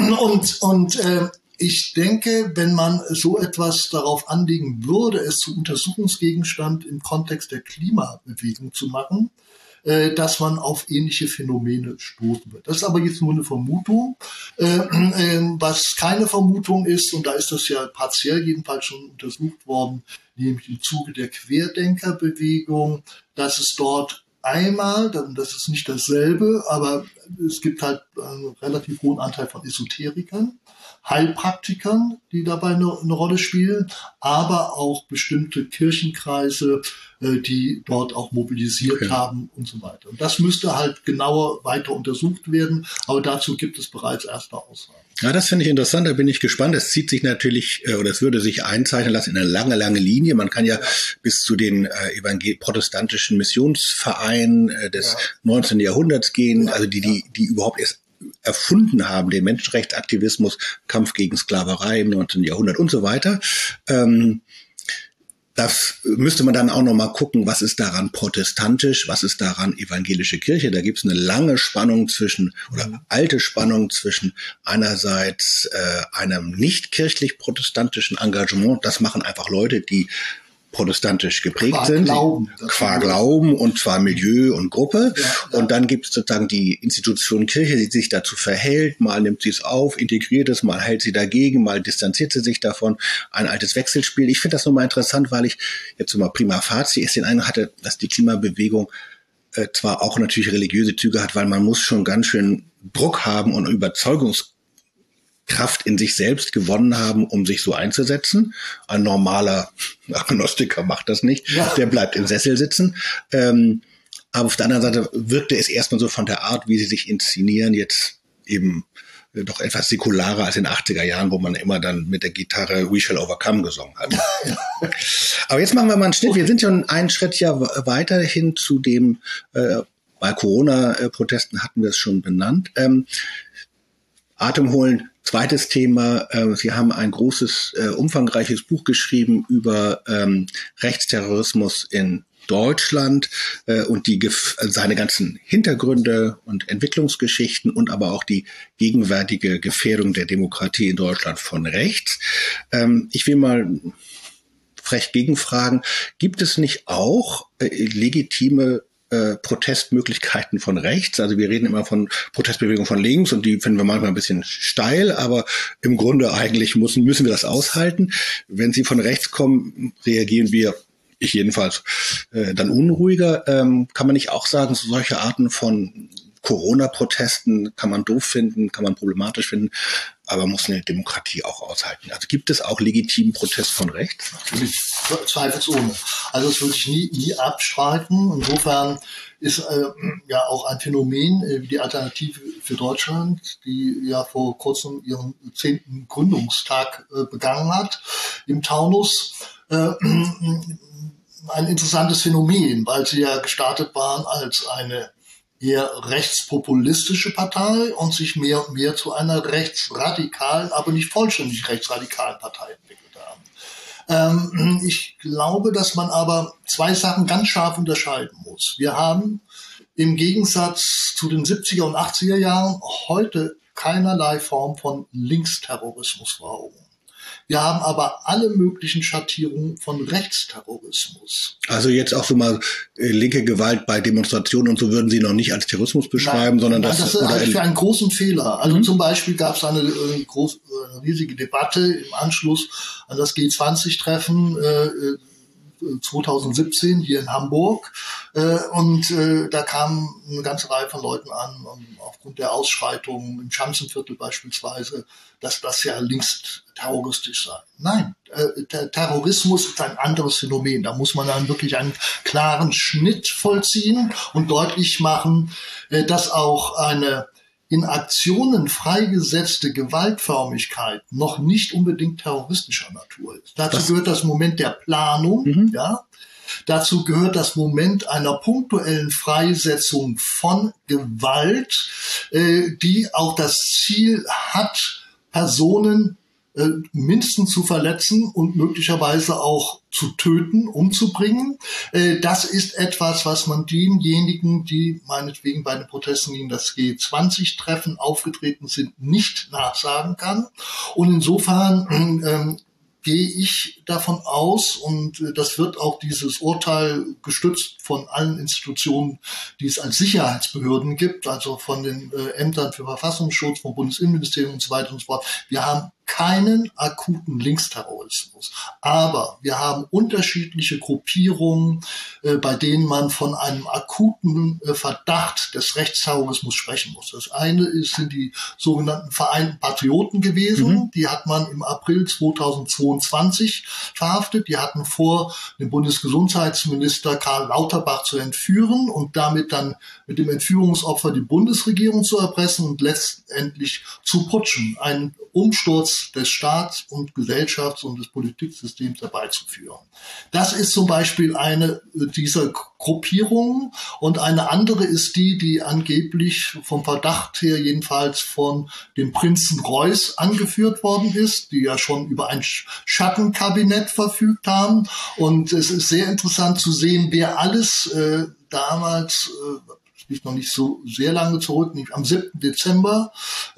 Speaker 3: Und ich denke, wenn man so etwas darauf anlegen würde, es zu Untersuchungsgegenstand im Kontext der Klimabewegung zu machen, dass man auf ähnliche Phänomene stoßen wird. Das ist aber jetzt nur eine Vermutung. Was keine Vermutung ist, und da ist das ja partiell jedenfalls schon untersucht worden, nämlich im Zuge der Querdenkerbewegung, dass es dort einmal, das ist nicht dasselbe, aber es gibt halt einen relativ hohen Anteil von Esoterikern, Heilpraktikern, die dabei eine Rolle spielen, aber auch bestimmte Kirchenkreise, die dort auch mobilisiert haben und so weiter. Und das müsste halt genauer weiter untersucht werden, aber dazu gibt es bereits erste Aussagen.
Speaker 2: Ja, das finde ich interessant, da bin ich gespannt. Es zieht sich natürlich, oder es würde sich einzeichnen lassen in eine lange, lange Linie. Man kann ja bis zu den protestantischen Missionsvereinen des 19. Jahrhunderts gehen, also die überhaupt erst erfunden haben, den Menschenrechtsaktivismus, Kampf gegen Sklaverei im 19. Jahrhundert und so weiter. Das müsste man dann auch noch mal gucken, was ist daran protestantisch, was ist daran evangelische Kirche. Da gibt es eine lange Spannung oder alte Spannung zwischen einerseits einem nicht kirchlich-protestantischen Engagement. Das machen einfach Leute, die protestantisch geprägt
Speaker 3: qua
Speaker 2: sind.
Speaker 3: Glauben.
Speaker 2: Qua Glauben und zwar Milieu und Gruppe.
Speaker 3: Ja.
Speaker 2: Und dann gibt es sozusagen die Institution Kirche, die sich dazu verhält. Mal nimmt sie es auf, integriert es, mal hält sie dagegen, mal distanziert sie sich davon. Ein altes Wechselspiel. Ich finde das nochmal interessant, weil ich jetzt mal prima facie den Eindruck hatte, dass die Klimabewegung zwar auch natürlich religiöse Züge hat, weil man muss schon ganz schön Druck haben und Überzeugungskraft in sich selbst gewonnen haben, um sich so einzusetzen. Ein normaler Agnostiker macht das nicht. Ja. Der bleibt im Sessel sitzen. Aber auf der anderen Seite wirkte es erstmal so von der Art, wie sie sich inszenieren, jetzt eben doch etwas säkularer als in den 80er Jahren, wo man immer dann mit der Gitarre We Shall Overcome gesungen hat. Ja. Aber jetzt machen wir mal einen Schnitt. Wir sind schon einen Schritt ja weiterhin zu dem, bei Corona-Protesten hatten wir es schon benannt. Atemholen, zweites Thema. Sie haben ein großes, umfangreiches Buch geschrieben über Rechtsterrorismus in Deutschland und seine ganzen Hintergründe und Entwicklungsgeschichten und aber auch die gegenwärtige Gefährdung der Demokratie in Deutschland von rechts. Ich will mal frech gegenfragen, gibt es nicht auch legitime Protestmöglichkeiten von rechts? Also wir reden immer von Protestbewegungen von links und die finden wir manchmal ein bisschen steil, aber im Grunde eigentlich müssen wir das aushalten. Wenn sie von rechts kommen, reagieren wir, ich jedenfalls, dann unruhiger. Kann man nicht auch sagen, solche Arten von Corona-Protesten kann man doof finden, kann man problematisch finden, aber muss eine Demokratie auch aushalten? Also gibt es auch legitimen Protest von rechts?
Speaker 3: Natürlich, zweifelsohne. Also das würde ich nie abstreiten. Insofern ist ja auch ein Phänomen wie die Alternative für Deutschland, die ja vor kurzem ihren 10. Gründungstag begangen hat im Taunus, ein interessantes Phänomen, weil sie ja gestartet waren als eine eher rechtspopulistische Partei und sich mehr und mehr zu einer rechtsradikalen, aber nicht vollständig rechtsradikalen Partei entwickelt haben. Ich glaube, dass man aber zwei Sachen ganz scharf unterscheiden muss. Wir haben im Gegensatz zu den 70er und 80er Jahren heute keinerlei Form von Linksterrorismus vor Augen. Wir haben aber alle möglichen Schattierungen von Rechtsterrorismus.
Speaker 2: Also jetzt auch so mal linke Gewalt bei Demonstrationen und so würden Sie noch nicht als Terrorismus beschreiben, sondern das
Speaker 3: ist eigentlich für einen großen Fehler. Also zum Beispiel gab es eine riesige Debatte im Anschluss an das G20-Treffen 2017 hier in Hamburg und da kam eine ganze Reihe von Leuten an, aufgrund der Ausschreitungen im Schanzenviertel beispielsweise, dass das ja linksterroristisch sei. Nein, der Terrorismus ist ein anderes Phänomen. Da muss man dann wirklich einen klaren Schnitt vollziehen und deutlich machen, dass auch eine in Aktionen freigesetzte Gewaltförmigkeit noch nicht unbedingt terroristischer Natur ist. Dazu gehört das Moment der Planung, ja. Dazu gehört das Moment einer punktuellen Freisetzung von Gewalt, die auch das Ziel hat, Personen mindestens zu verletzen und möglicherweise auch zu töten, umzubringen. Das ist etwas, was man denjenigen, die meinetwegen bei den Protesten gegen das G20-Treffen aufgetreten sind, nicht nachsagen kann. Und insofern gehe ich davon aus, und das wird auch dieses Urteil gestützt von allen Institutionen, die es als Sicherheitsbehörden gibt, also von den Ämtern für Verfassungsschutz, vom Bundesinnenministerium und so weiter und so fort. Wir haben keinen akuten Linksterrorismus. Aber wir haben unterschiedliche Gruppierungen, bei denen man von einem akuten Verdacht des Rechtsterrorismus sprechen muss. Das eine sind die sogenannten Vereinten Patrioten gewesen. Die hat man im April 2022 verhaftet. Die hatten vor, den Bundesgesundheitsminister Karl Lauterbach zu entführen und damit dann mit dem Entführungsopfer die Bundesregierung zu erpressen und letztendlich zu putschen. Einen Umsturz des Staats- und Gesellschafts- und des Politiksystems herbeizuführen. Das ist zum Beispiel eine dieser Gruppierungen und eine andere ist die angeblich vom Verdacht her jedenfalls von dem Prinzen Reuß angeführt worden ist, die ja schon über ein Schattenkabinett verfügt haben. Und es ist sehr interessant zu sehen, wer alles damals liegt noch nicht so sehr lange zurück, nämlich am 7. Dezember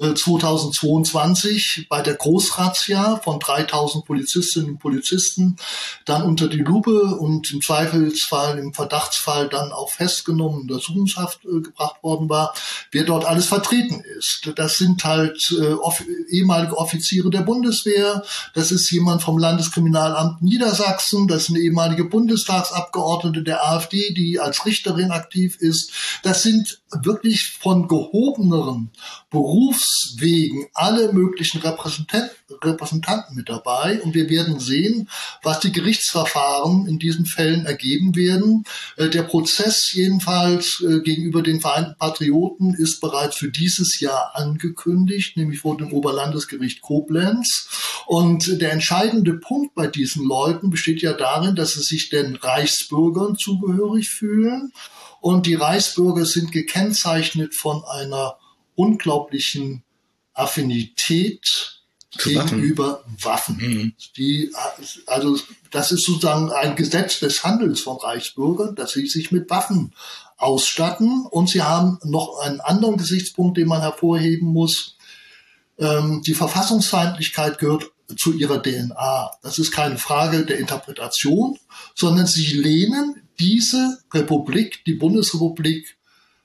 Speaker 3: 2022 bei der Großrazzia von 3000 Polizistinnen und Polizisten dann unter die Lupe und im Zweifelsfall, im Verdachtsfall dann auch festgenommen, in Untersuchungshaft gebracht worden war, wer dort alles vertreten ist. Das sind halt ehemalige Offiziere der Bundeswehr, das ist jemand vom Landeskriminalamt Niedersachsen, das ist eine ehemalige Bundestagsabgeordnete der AfD, die als Richterin aktiv ist. Das sind wirklich von gehobeneren Berufswegen alle möglichen Repräsentanten mit dabei. Und wir werden sehen, was die Gerichtsverfahren in diesen Fällen ergeben werden. Der Prozess jedenfalls gegenüber den Vereinten Patrioten ist bereits für dieses Jahr angekündigt, nämlich vor dem Oberlandesgericht Koblenz. Und der entscheidende Punkt bei diesen Leuten besteht ja darin, dass sie sich den Reichsbürgern zugehörig fühlen. Und die Reichsbürger sind gekennzeichnet von einer unglaublichen Affinität gegenüber Waffen. Also das ist sozusagen ein Gesetz des Handels von Reichsbürgern, dass sie sich mit Waffen ausstatten. Und sie haben noch einen anderen Gesichtspunkt, den man hervorheben muss. Die Verfassungsfeindlichkeit gehört zu ihrer DNA. Das ist keine Frage der Interpretation, sondern sie lehnen diese Republik, die Bundesrepublik,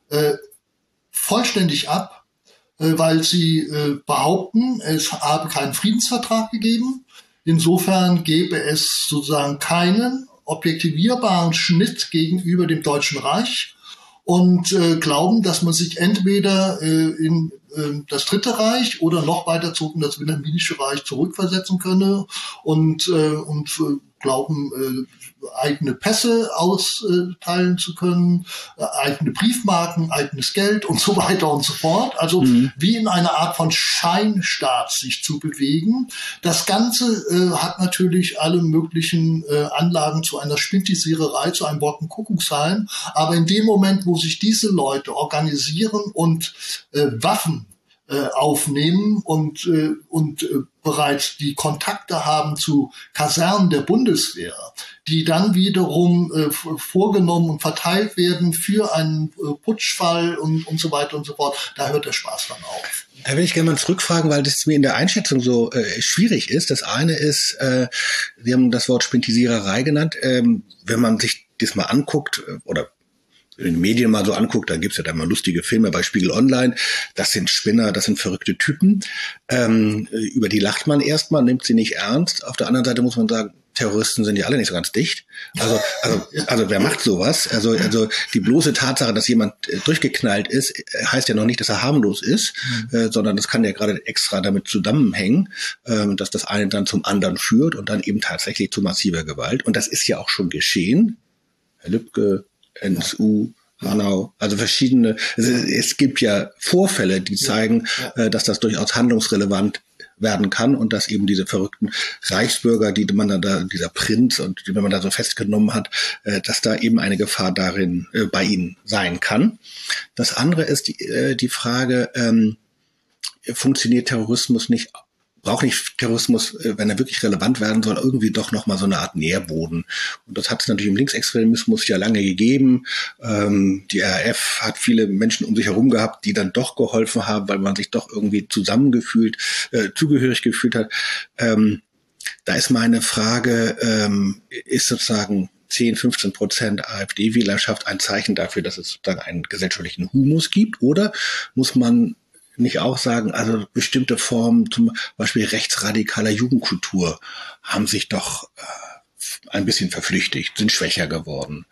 Speaker 3: vollständig ab, weil sie behaupten, es habe keinen Friedensvertrag gegeben. Insofern gäbe es sozusagen keinen objektivierbaren Schnitt gegenüber dem Deutschen Reich und glauben, dass man sich entweder in das Dritte Reich oder noch weiter zurück in das Wilhelminische Reich zurückversetzen könne und glauben, eigene Pässe austeilen zu können, eigene Briefmarken, eigenes Geld und so weiter und so fort. Also wie in einer Art von Scheinstaat sich zu bewegen. Das Ganze hat natürlich alle möglichen Anlagen zu einer Spintisiererei, zu einem Wolkenkuckucksheim. Aber in dem Moment, wo sich diese Leute organisieren und Waffen aufnehmen und bereits die Kontakte haben zu Kasernen der Bundeswehr, die dann wiederum vorgenommen und verteilt werden für einen Putschfall und so weiter und so fort, da hört der Spaß dann auf.
Speaker 2: Da will ich gerne mal zurückfragen, weil das mir in der Einschätzung so schwierig ist. Das eine ist, Sie haben das Wort Spintisiererei genannt. Wenn man sich das mal anguckt oder in den Medien mal so anguckt, da gibt's ja dann mal lustige Filme bei Spiegel Online. Das sind Spinner, das sind verrückte Typen. Über die lacht man erstmal, nimmt sie nicht ernst. Auf der anderen Seite muss man sagen, Terroristen sind ja alle nicht so ganz dicht. Also wer macht sowas? Also die bloße Tatsache, dass jemand durchgeknallt ist, heißt ja noch nicht, dass er harmlos ist, sondern das kann ja gerade extra damit zusammenhängen, dass das eine dann zum anderen führt und dann eben tatsächlich zu massiver Gewalt. Und das ist ja auch schon geschehen. Herr Lübcke, NSU, Hanau, also verschiedene, es gibt ja Vorfälle, die zeigen, dass das durchaus handlungsrelevant werden kann und dass eben diese verrückten Reichsbürger, die man da, dieser Prinz und die man da so festgenommen hat, dass da eben eine Gefahr darin bei ihnen sein kann. Das andere ist die Frage, funktioniert Terrorismus nicht? Braucht nicht Terrorismus, wenn er wirklich relevant werden soll, irgendwie doch nochmal so eine Art Nährboden. Und das hat es natürlich im Linksextremismus ja lange gegeben. Die RAF hat viele Menschen um sich herum gehabt, die dann doch geholfen haben, weil man sich doch irgendwie zugehörig gefühlt hat. Da ist meine Frage, ist sozusagen 10-15% AfD-Wählerschaft ein Zeichen dafür, dass es sozusagen einen gesellschaftlichen Humus gibt? Oder muss man nicht auch sagen, also bestimmte Formen, zum Beispiel rechtsradikaler Jugendkultur, haben sich doch ein bisschen verflüchtigt, sind schwächer geworden.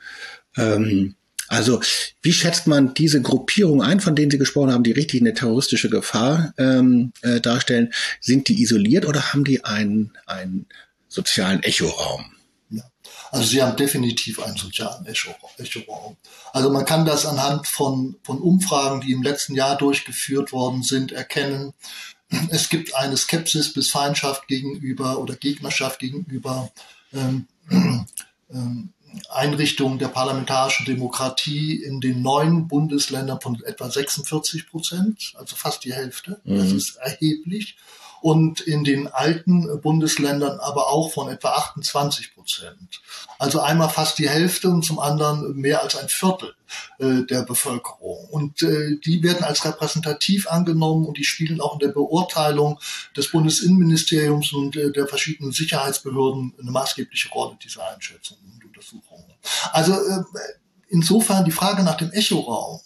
Speaker 2: Also wie schätzt man diese Gruppierung ein, von denen Sie gesprochen haben, die richtig eine terroristische Gefahr darstellen? Sind die isoliert oder haben die einen sozialen Echoraum?
Speaker 3: Also sie haben definitiv einen sozialen Echoraum. Also man kann das anhand von Umfragen, die im letzten Jahr durchgeführt worden sind, erkennen. Es gibt eine Skepsis bis Feindschaft gegenüber oder Gegnerschaft gegenüber Einrichtung der parlamentarischen Demokratie in den 9 Bundesländern von etwa 46%, also fast die Hälfte. Das ist erheblich. Und in den alten Bundesländern aber auch von etwa 28%. Also einmal fast die Hälfte und zum anderen mehr als ein Viertel der Bevölkerung. Und die werden als repräsentativ angenommen und die spielen auch in der Beurteilung des Bundesinnenministeriums und der verschiedenen Sicherheitsbehörden eine maßgebliche Rolle, diese Einschätzungen und Untersuchungen. Also insofern die Frage nach dem Echoraum,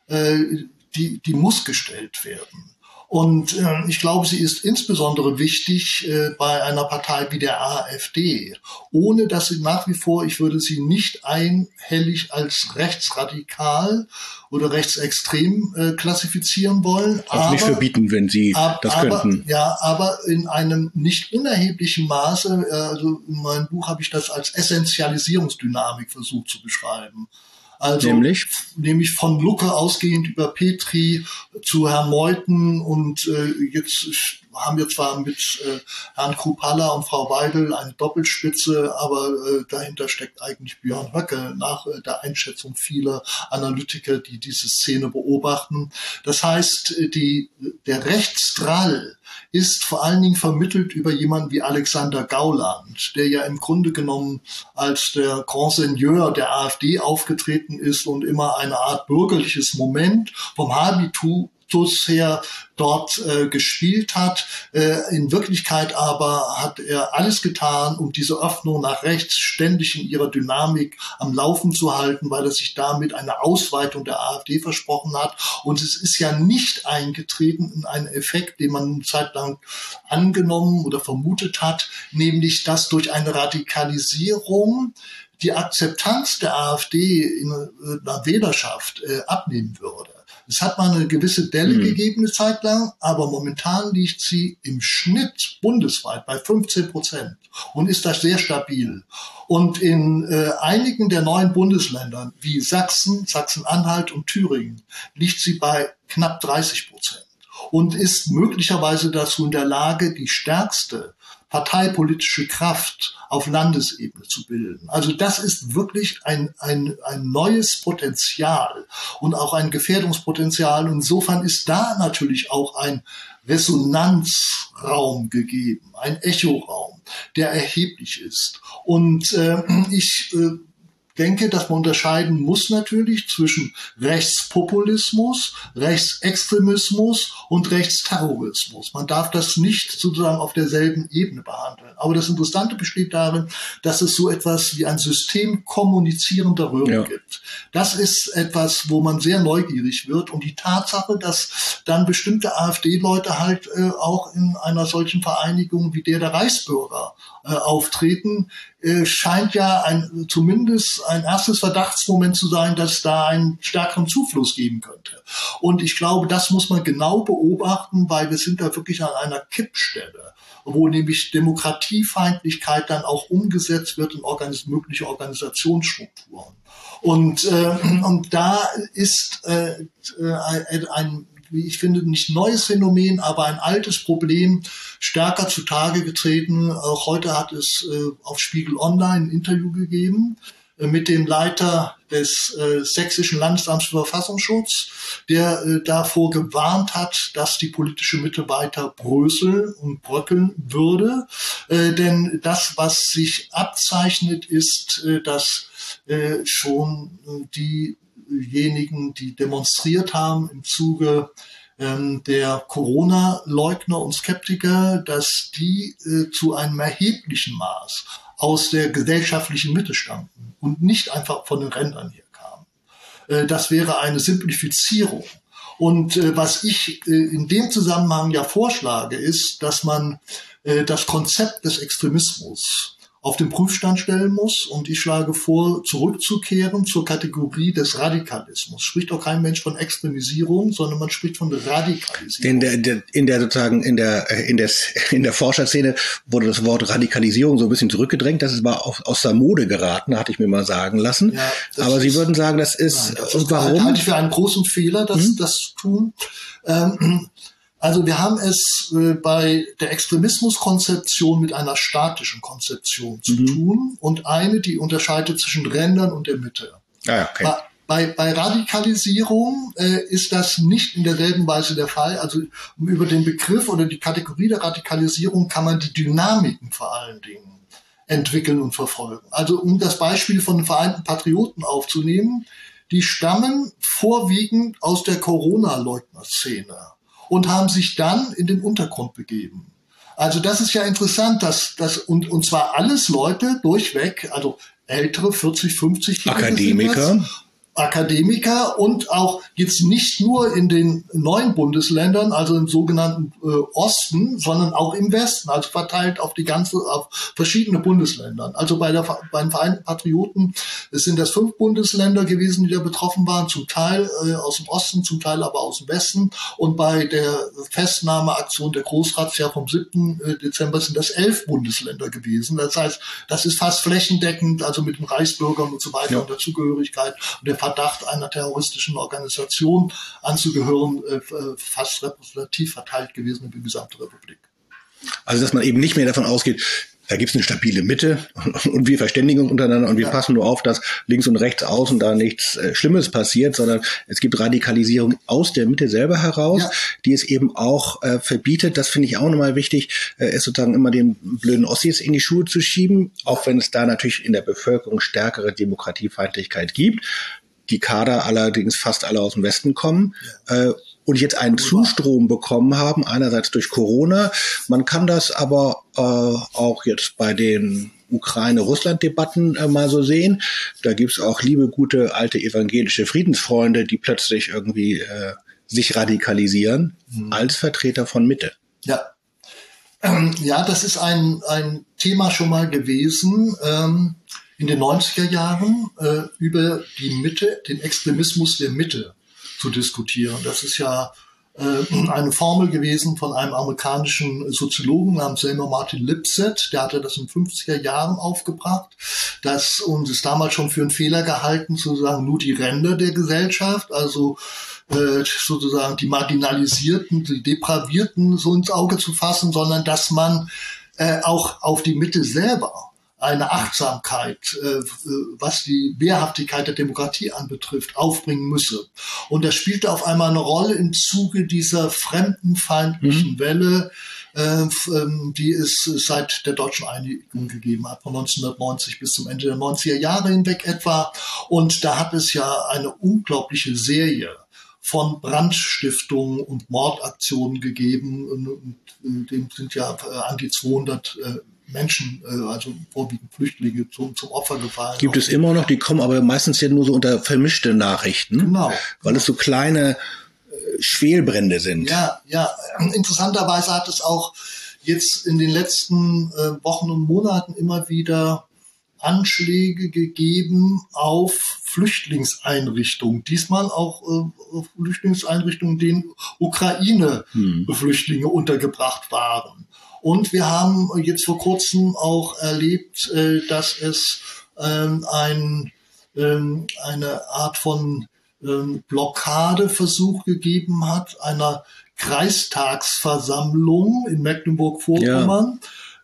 Speaker 3: die muss gestellt werden. Und ich glaube, sie ist insbesondere wichtig bei einer Partei wie der AfD, ohne dass sie nach wie vor, ich würde sie nicht einhellig als rechtsradikal oder rechtsextrem klassifizieren wollen.
Speaker 2: Auch nicht verbieten, wenn Sie das könnten.
Speaker 3: Ja, aber in einem nicht unerheblichen Maße, also in meinem Buch habe ich das als Essentialisierungsdynamik versucht zu beschreiben. Also nämlich von Lucke ausgehend über Petri zu Herrn Meuthen und jetzt haben wir zwar mit Herrn Kruppalla und Frau Weidel eine Doppelspitze, aber dahinter steckt eigentlich Björn Höcke nach der Einschätzung vieler Analytiker, die diese Szene beobachten. Das heißt, der Rechtsdrall ist vor allen Dingen vermittelt über jemanden wie Alexander Gauland, der ja im Grunde genommen als der Grand Seigneur der AfD aufgetreten ist und immer eine Art bürgerliches Moment vom Habitus her dort gespielt hat. In Wirklichkeit aber hat er alles getan, um diese Öffnung nach rechts ständig in ihrer Dynamik am Laufen zu halten, weil er sich damit eine Ausweitung der AfD versprochen hat. Und es ist ja nicht eingetreten in einen Effekt, den man eine Zeit lang angenommen oder vermutet hat, nämlich dass durch eine Radikalisierung die Akzeptanz der AfD in der Wählerschaft abnehmen würde. Es hat mal eine gewisse Delle gegeben eine Zeit lang, aber momentan liegt sie im Schnitt bundesweit bei 15% und ist das sehr stabil. Und in einigen der neuen Bundesländern wie Sachsen, Sachsen-Anhalt und Thüringen liegt sie bei knapp 30% und ist möglicherweise dazu in der Lage, die stärkste parteipolitische Kraft auf Landesebene zu bilden. Also das ist wirklich ein neues Potenzial und auch ein Gefährdungspotenzial. Insofern ist da natürlich auch ein Resonanzraum gegeben, ein Echoraum, der erheblich ist. Und ich denke, dass man unterscheiden muss natürlich zwischen Rechtspopulismus, Rechtsextremismus und Rechtsterrorismus. Man darf das nicht sozusagen auf derselben Ebene behandeln. Aber das Interessante besteht darin, dass es so etwas wie ein System kommunizierender Röhren gibt. Das ist etwas, wo man sehr neugierig wird. Und die Tatsache, dass dann bestimmte AfD-Leute halt auch in einer solchen Vereinigung wie der Reichsbürger auftreten, scheint ja zumindest ein erstes Verdachtsmoment zu sein, dass da einen stärkeren Zufluss geben könnte. Und ich glaube, das muss man genau beobachten, weil wir sind da wirklich an einer Kippstelle, wo nämlich Demokratiefeindlichkeit dann auch umgesetzt wird in mögliche Organisationsstrukturen. Und da ist ein, wie ich finde, nicht neues Phänomen, aber ein altes Problem stärker zutage getreten. Auch heute hat es auf Spiegel Online ein Interview gegeben mit dem Leiter des Sächsischen Landesamts für Verfassungsschutz, der davor gewarnt hat, dass die politische Mitte weiter bröseln und bröckeln würde. Denn das, was sich abzeichnet, ist, dass schon diejenigen, die demonstriert haben im Zuge der Corona-Leugner und Skeptiker, dass die zu einem erheblichen Maß aus der gesellschaftlichen Mitte stammten und nicht einfach von den Rändern her kamen. Das wäre eine Simplifizierung. Und was ich in dem Zusammenhang ja vorschlage, ist, dass man das Konzept des Extremismus auf den Prüfstand stellen muss. Und ich schlage vor, zurückzukehren zur Kategorie des Radikalismus. Spricht auch kein Mensch von Extremisierung, sondern man spricht von Radikalisierung.
Speaker 2: In der Forscherszene wurde das Wort Radikalisierung so ein bisschen zurückgedrängt. Das ist mal aus der Mode geraten, hatte ich mir mal sagen lassen. Ja, aber Sie würden sagen, das ist,
Speaker 3: warum? Halte ich für einen großen Fehler, das zu tun. Also wir haben es bei der Extremismuskonzeption mit einer statischen Konzeption zu tun und eine, die unterscheidet zwischen Rändern und der Mitte.
Speaker 2: Okay.
Speaker 3: Bei Radikalisierung ist das nicht in derselben Weise der Fall. Also über den Begriff oder die Kategorie der Radikalisierung kann man die Dynamiken vor allen Dingen entwickeln und verfolgen. Also um das Beispiel von den Vereinten Patrioten aufzunehmen, die stammen vorwiegend aus der Corona-Leugner-Szene und haben sich dann in den Untergrund begeben. Also das ist ja interessant, und zwar alles Leute durchweg, also ältere 40, 50-Jährige Akademiker und auch jetzt nicht nur in den neuen Bundesländern, also im sogenannten Osten, sondern auch im Westen, also verteilt auf verschiedene Bundesländer. Also bei den Vereinten Patrioten sind das 5 Bundesländer gewesen, die da betroffen waren, zum Teil aus dem Osten, zum Teil aber aus dem Westen. Und bei der Festnahmeaktion der Großrazzia vom 7. Dezember sind das 11 Bundesländer gewesen. Das heißt, das ist fast flächendeckend, also mit den Reichsbürgern und so weiter und der Zugehörigkeit und der Verdacht, einer terroristischen Organisation anzugehören, fast repräsentativ verteilt gewesen über die gesamte Republik.
Speaker 2: Also dass man eben nicht mehr davon ausgeht, da gibt es eine stabile Mitte und wir verständigen uns untereinander und wir passen nur auf, dass links und rechts außen da nichts Schlimmes passiert, sondern es gibt Radikalisierung aus der Mitte selber heraus, die es eben auch verbietet, das finde ich auch nochmal wichtig, es sozusagen immer den blöden Ossis in die Schuhe zu schieben, auch wenn es da natürlich in der Bevölkerung stärkere Demokratiefeindlichkeit gibt. Die Kader allerdings fast alle aus dem Westen kommen und jetzt einen Zustrom bekommen haben, einerseits durch Corona. Man kann das aber auch jetzt bei den Ukraine-Russland-Debatten mal so sehen. Da gibt's auch liebe, gute, alte evangelische Friedensfreunde, die plötzlich irgendwie sich radikalisieren als Vertreter von Mitte.
Speaker 3: Ja. Ja, das ist ein Thema schon mal gewesen. In den 90er Jahren über die Mitte, den Extremismus der Mitte zu diskutieren. Das ist ja eine Formel gewesen von einem amerikanischen Soziologen namens Seymour Martin Lipset. Der hatte das in den 50er Jahren aufgebracht. Und ist damals schon für einen Fehler gehalten, sozusagen nur die Ränder der Gesellschaft, also sozusagen die Marginalisierten, die Depravierten so ins Auge zu fassen, sondern dass man auch auf die Mitte selber eine Achtsamkeit, was die Wehrhaftigkeit der Demokratie anbetrifft, aufbringen müsse. Und das spielte auf einmal eine Rolle im Zuge dieser fremdenfeindlichen Welle, die es seit der deutschen Einigung gegeben hat, von 1990 bis zum Ende der 90er Jahre hinweg etwa. Und da hat es ja eine unglaubliche Serie von Brandstiftungen und Mordaktionen gegeben. Und dem sind ja an die 200 Menschen, also vorwiegend Flüchtlinge, zum Opfer gefallen.
Speaker 2: Gibt es immer noch, die kommen aber meistens ja nur so unter vermischte Nachrichten,
Speaker 3: genau,
Speaker 2: weil es so kleine Schwelbrände sind.
Speaker 3: Ja. Interessanterweise hat es auch jetzt in den letzten Wochen und Monaten immer wieder Anschläge gegeben auf Flüchtlingseinrichtungen. Diesmal auch auf Flüchtlingseinrichtungen, in denen Ukraine-Flüchtlinge untergebracht waren. Und wir haben jetzt vor kurzem auch erlebt, dass es eine Art von Blockadeversuch gegeben hat, einer Kreistagsversammlung in Mecklenburg-Vorpommern.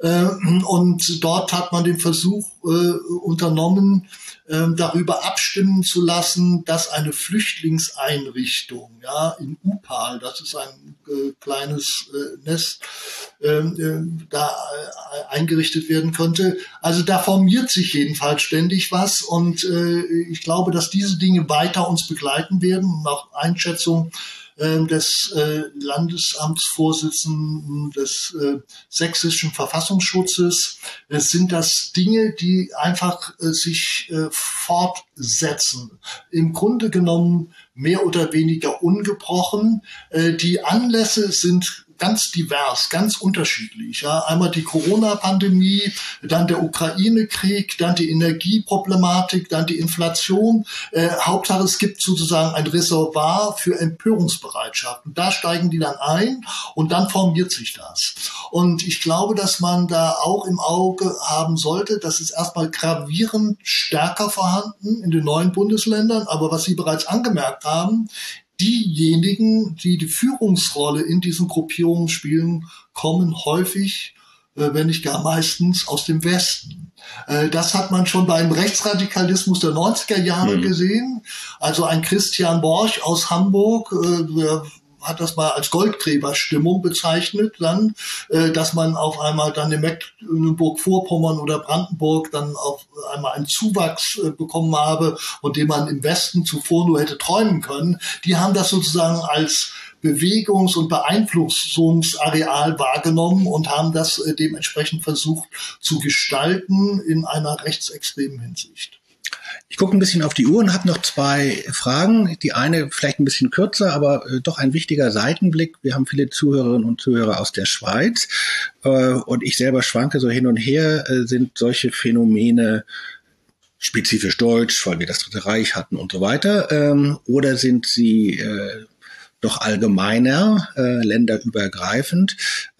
Speaker 3: Und dort hat man den Versuch unternommen, darüber abstimmen zu lassen, dass eine Flüchtlingseinrichtung, in Upal, das ist ein kleines Nest, da eingerichtet werden könnte. Also da formiert sich jedenfalls ständig was und ich glaube, dass diese Dinge weiter uns begleiten werden, nach Einschätzung des Landesamtsvorsitzenden des sächsischen Verfassungsschutzes, sind das Dinge, die einfach sich fortsetzen. Im Grunde genommen mehr oder weniger ungebrochen. Die Anlässe sind ganz divers, ganz unterschiedlich. Ja. Einmal die Corona-Pandemie, dann der Ukraine-Krieg, dann die Energieproblematik, dann die Inflation. Hauptsache, es gibt sozusagen ein Reservoir für Empörungsbereitschaft. Und da steigen die dann ein und dann formiert sich das. Und ich glaube, dass man da auch im Auge haben sollte, das ist erstmal gravierend stärker vorhanden in den neuen Bundesländern. Aber was Sie bereits angemerkt haben, diejenigen, die die Führungsrolle in diesen Gruppierungen spielen, kommen häufig, wenn nicht gar meistens, aus dem Westen. Das hat man schon beim Rechtsradikalismus der 90er Jahre gesehen. Also ein Christian Borch aus Hamburg, der hat das mal als Goldgräberstimmung bezeichnet, dann, dass man auf einmal dann in Mecklenburg-Vorpommern oder Brandenburg dann auf einmal einen Zuwachs bekommen habe, von dem man im Westen zuvor nur hätte träumen können. Die haben das sozusagen als Bewegungs- und Beeinflussungsareal wahrgenommen und haben das dementsprechend versucht zu gestalten in einer rechtsextremen Hinsicht.
Speaker 2: Ich gucke ein bisschen auf die Uhr und habe noch zwei Fragen. Die eine vielleicht ein bisschen kürzer, aber doch ein wichtiger Seitenblick. Wir haben viele Zuhörerinnen und Zuhörer aus der Schweiz und ich selber schwanke so hin und her. Sind solche Phänomene spezifisch deutsch, weil wir das Dritte Reich hatten und so weiter, oder sind sie doch allgemeiner, länderübergreifend?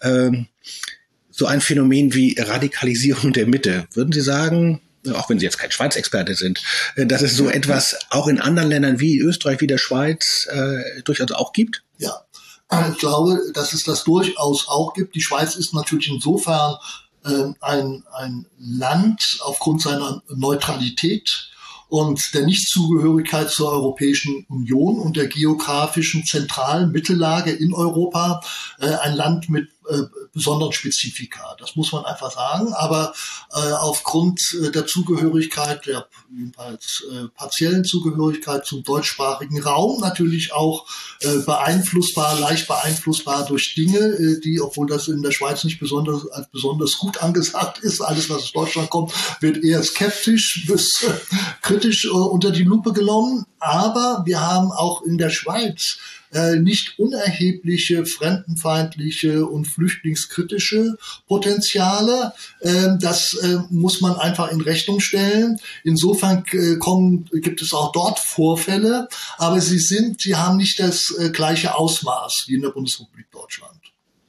Speaker 2: So ein Phänomen wie Radikalisierung der Mitte. Würden Sie sagen, auch wenn Sie jetzt kein Schweiz-Experte sind, dass es so etwas auch in anderen Ländern wie Österreich, wie der Schweiz durchaus auch gibt?
Speaker 3: Ja, ich glaube, dass es das durchaus auch gibt. Die Schweiz ist natürlich insofern ein Land aufgrund seiner Neutralität und der Nichtzugehörigkeit zur Europäischen Union und der geografischen zentralen Mittellage in Europa ein Land mit besonderen Spezifika. Das muss man einfach sagen. Aber aufgrund der Zugehörigkeit, der jedenfalls partiellen Zugehörigkeit zum deutschsprachigen Raum natürlich auch leicht beeinflussbar durch Dinge, die, obwohl das in der Schweiz nicht als besonders gut angesagt ist, alles, was aus Deutschland kommt, wird eher skeptisch bis kritisch unter die Lupe genommen. Aber wir haben auch in der Schweiz nicht unerhebliche fremdenfeindliche und flüchtlingskritische Potenziale. Das muss man einfach in Rechnung stellen. Insofern gibt es auch dort Vorfälle, aber sie haben nicht das gleiche Ausmaß wie in der Bundesrepublik Deutschland.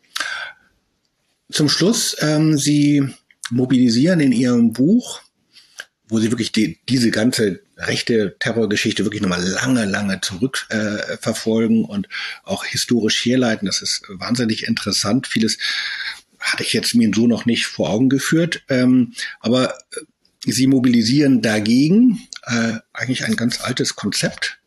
Speaker 2: Zum Schluss, Sie mobilisieren in Ihrem Buch, wo Sie wirklich diese ganze rechte Terrorgeschichte wirklich nochmal lange zurück verfolgen und auch historisch herleiten. Das ist wahnsinnig interessant. Vieles hatte ich jetzt mir so noch nicht vor Augen geführt. Aber Sie mobilisieren dagegen eigentlich ein ganz altes Konzept,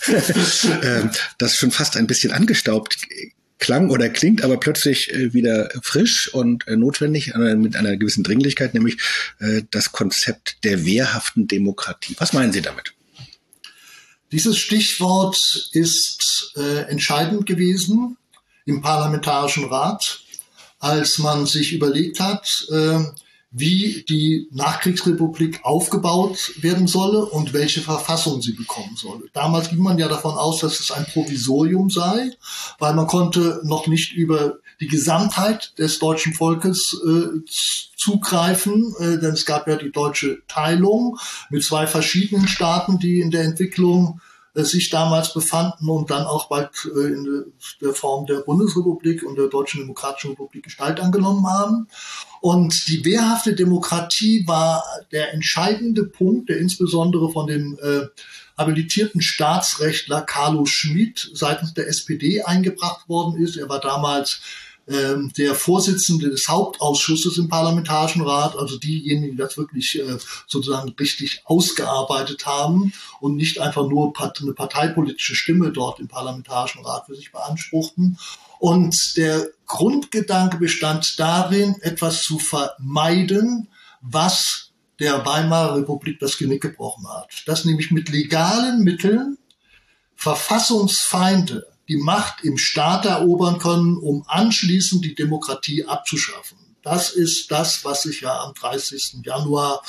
Speaker 2: das schon fast ein bisschen angestaubt klang oder klingt, aber plötzlich wieder frisch und notwendig mit einer gewissen Dringlichkeit, nämlich das Konzept der wehrhaften Demokratie. Was meinen Sie damit?
Speaker 3: Dieses Stichwort ist entscheidend gewesen im Parlamentarischen Rat, als man sich überlegt hat, wie die Nachkriegsrepublik aufgebaut werden solle und welche Verfassung sie bekommen solle. Damals ging man ja davon aus, dass es ein Provisorium sei, weil man konnte noch nicht über die Gesamtheit des deutschen Volkes zugreifen, denn es gab ja die deutsche Teilung mit 2 verschiedenen Staaten, die in der Entwicklung sich damals befanden und dann auch bald in der Form der Bundesrepublik und der Deutschen Demokratischen Republik Gestalt angenommen haben. Und die wehrhafte Demokratie war der entscheidende Punkt, der insbesondere von dem habilitierten Staatsrechtler Carlo Schmid seitens der SPD eingebracht worden ist. Er war damals der Vorsitzende des Hauptausschusses im Parlamentarischen Rat, also diejenigen, die das wirklich sozusagen richtig ausgearbeitet haben und nicht einfach nur eine parteipolitische Stimme dort im Parlamentarischen Rat für sich beanspruchten. Und der Grundgedanke bestand darin, etwas zu vermeiden, was der Weimarer Republik das Genick gebrochen hat. Dass nämlich mit legalen Mitteln Verfassungsfeinde die Macht im Staat erobern können, um anschließend die Demokratie abzuschaffen. Das ist das, was sich ja am 30. Januar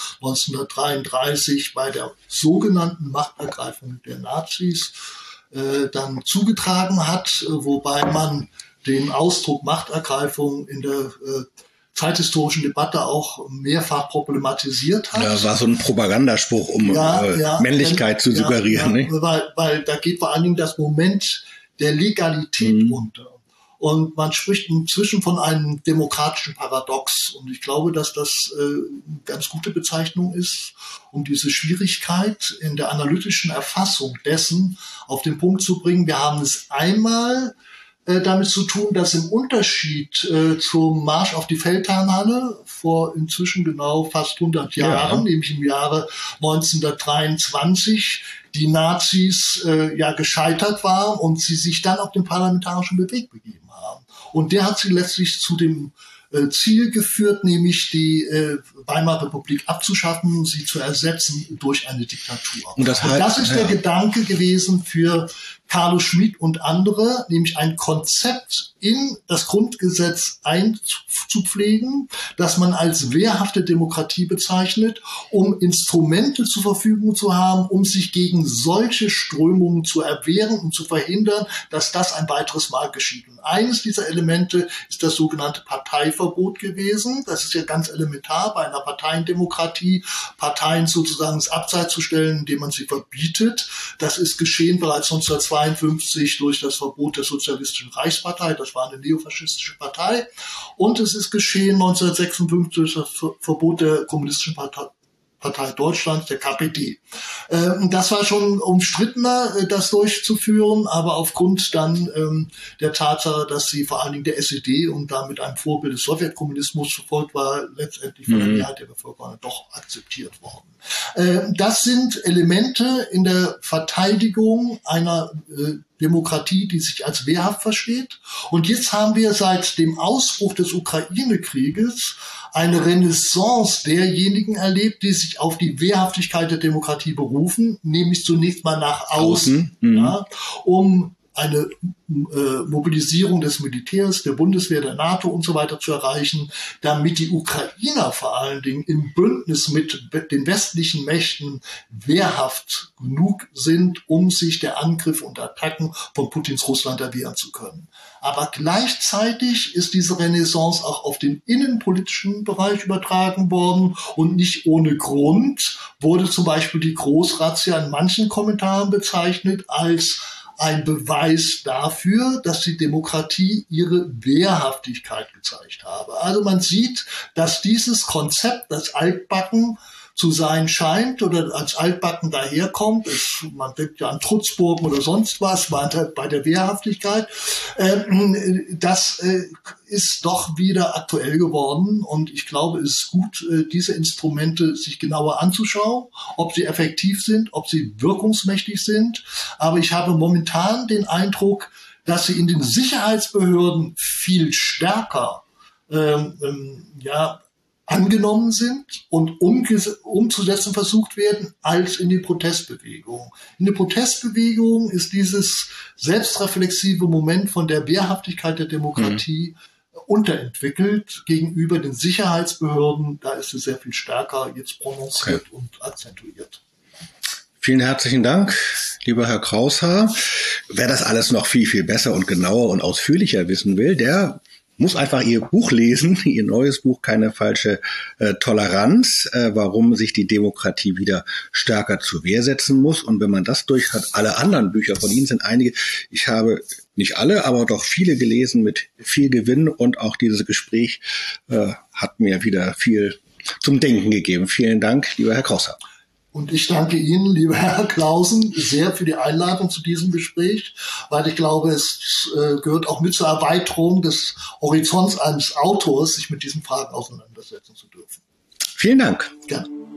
Speaker 3: 1933 bei der sogenannten Machtergreifung der Nazis dann zugetragen hat, wobei man den Ausdruck Machtergreifung in der zeithistorischen Debatte auch mehrfach problematisiert hat.
Speaker 2: Ja, war so ein Propagandaspruch, um Männlichkeit zu suggerieren.
Speaker 3: Ja, weil da geht vor allen Dingen das Moment der Legalität unter. Und man spricht inzwischen von einem demokratischen Paradox. Und ich glaube, dass das eine ganz gute Bezeichnung ist, um diese Schwierigkeit in der analytischen Erfassung dessen auf den Punkt zu bringen. Wir haben es einmal damit zu tun, dass im Unterschied zum Marsch auf die Feldherrnhalle vor inzwischen genau fast 100 Jahren, nämlich im Jahre 1923, die Nazis gescheitert waren und sie sich dann auf den parlamentarischen Weg begeben haben. Und der hat sie letztlich zu dem Ziel geführt, nämlich die Weimarer Republik abzuschaffen, sie zu ersetzen durch eine Diktatur. Und das ist der Gedanke gewesen für Carlo Schmid und andere, nämlich ein Konzept in das Grundgesetz einzupflegen, das man als wehrhafte Demokratie bezeichnet, um Instrumente zur Verfügung zu haben, um sich gegen solche Strömungen zu erwehren und zu verhindern, dass das ein weiteres Mal geschieht. Und eines dieser Elemente ist das sogenannte Parteiverbot gewesen. Das ist ja ganz elementar bei einer Parteiendemokratie, Parteien sozusagen ins Abseits zu stellen, indem man sie verbietet. Das ist geschehen bereits 1952 durch das Verbot der Sozialistischen Reichspartei. Das war eine neofaschistische Partei. Und es ist geschehen 1956 durch das Verbot der Kommunistischen Partei Deutschlands, der KPD. Das war schon umstrittener, das durchzuführen, aber aufgrund dann der Tatsache, dass sie vor allen Dingen der SED und damit einem Vorbild des Sowjetkommunismus verfolgt war, letztendlich von der Mehrheit der Bevölkerung doch akzeptiert worden. Das sind Elemente in der Verteidigung einer Demokratie, die sich als wehrhaft versteht. Und jetzt haben wir seit dem Ausbruch des Ukraine-Krieges eine Renaissance derjenigen erlebt, die sich auf die Wehrhaftigkeit der Demokratie berufen, nämlich zunächst mal nach außen, um eine Mobilisierung des Militärs, der Bundeswehr, der NATO und so weiter zu erreichen, damit die Ukrainer vor allen Dingen im Bündnis mit den westlichen Mächten wehrhaft genug sind, um sich der Angriffe und Attacken von Putins Russland erwehren zu können. Aber gleichzeitig ist diese Renaissance auch auf den innenpolitischen Bereich übertragen worden und nicht ohne Grund wurde zum Beispiel die Großrazzia in manchen Kommentaren bezeichnet als ein Beweis dafür, dass die Demokratie ihre Wehrhaftigkeit gezeigt habe. Also man sieht, dass dieses Konzept, das altbacken zu sein scheint oder als altbacken daherkommt, man denkt ja an Trutzburgen oder sonst was, bei der Wehrhaftigkeit, das ist doch wieder aktuell geworden und ich glaube, es ist gut, diese Instrumente sich genauer anzuschauen, ob sie effektiv sind, ob sie wirkungsmächtig sind, aber ich habe momentan den Eindruck, dass sie in den Sicherheitsbehörden viel stärker angenommen sind und umzusetzen versucht werden, als in die Protestbewegung. In der Protestbewegung ist dieses selbstreflexive Moment von der Wehrhaftigkeit der Demokratie unterentwickelt gegenüber den Sicherheitsbehörden. Da ist es sehr viel stärker jetzt prononciert und akzentuiert.
Speaker 2: Vielen herzlichen Dank, lieber Herr Kraushaar. Wer das alles noch viel, viel besser und genauer und ausführlicher wissen will, der muss einfach Ihr Buch lesen, Ihr neues Buch, Keine falsche Toleranz, warum sich die Demokratie wieder stärker zur Wehr setzen muss. Und wenn man das durch hat, alle anderen Bücher von Ihnen sind einige, ich habe nicht alle, aber doch viele gelesen mit viel Gewinn und auch dieses Gespräch hat mir wieder viel zum Denken gegeben. Vielen Dank, lieber Herr Kraushaar.
Speaker 3: Und ich danke Ihnen, lieber Herr Clausen, sehr für die Einladung zu diesem Gespräch, weil ich glaube, es gehört auch mit zur Erweiterung des Horizonts eines Autors, sich mit diesen Fragen auseinandersetzen zu dürfen.
Speaker 2: Vielen Dank.
Speaker 3: Gerne.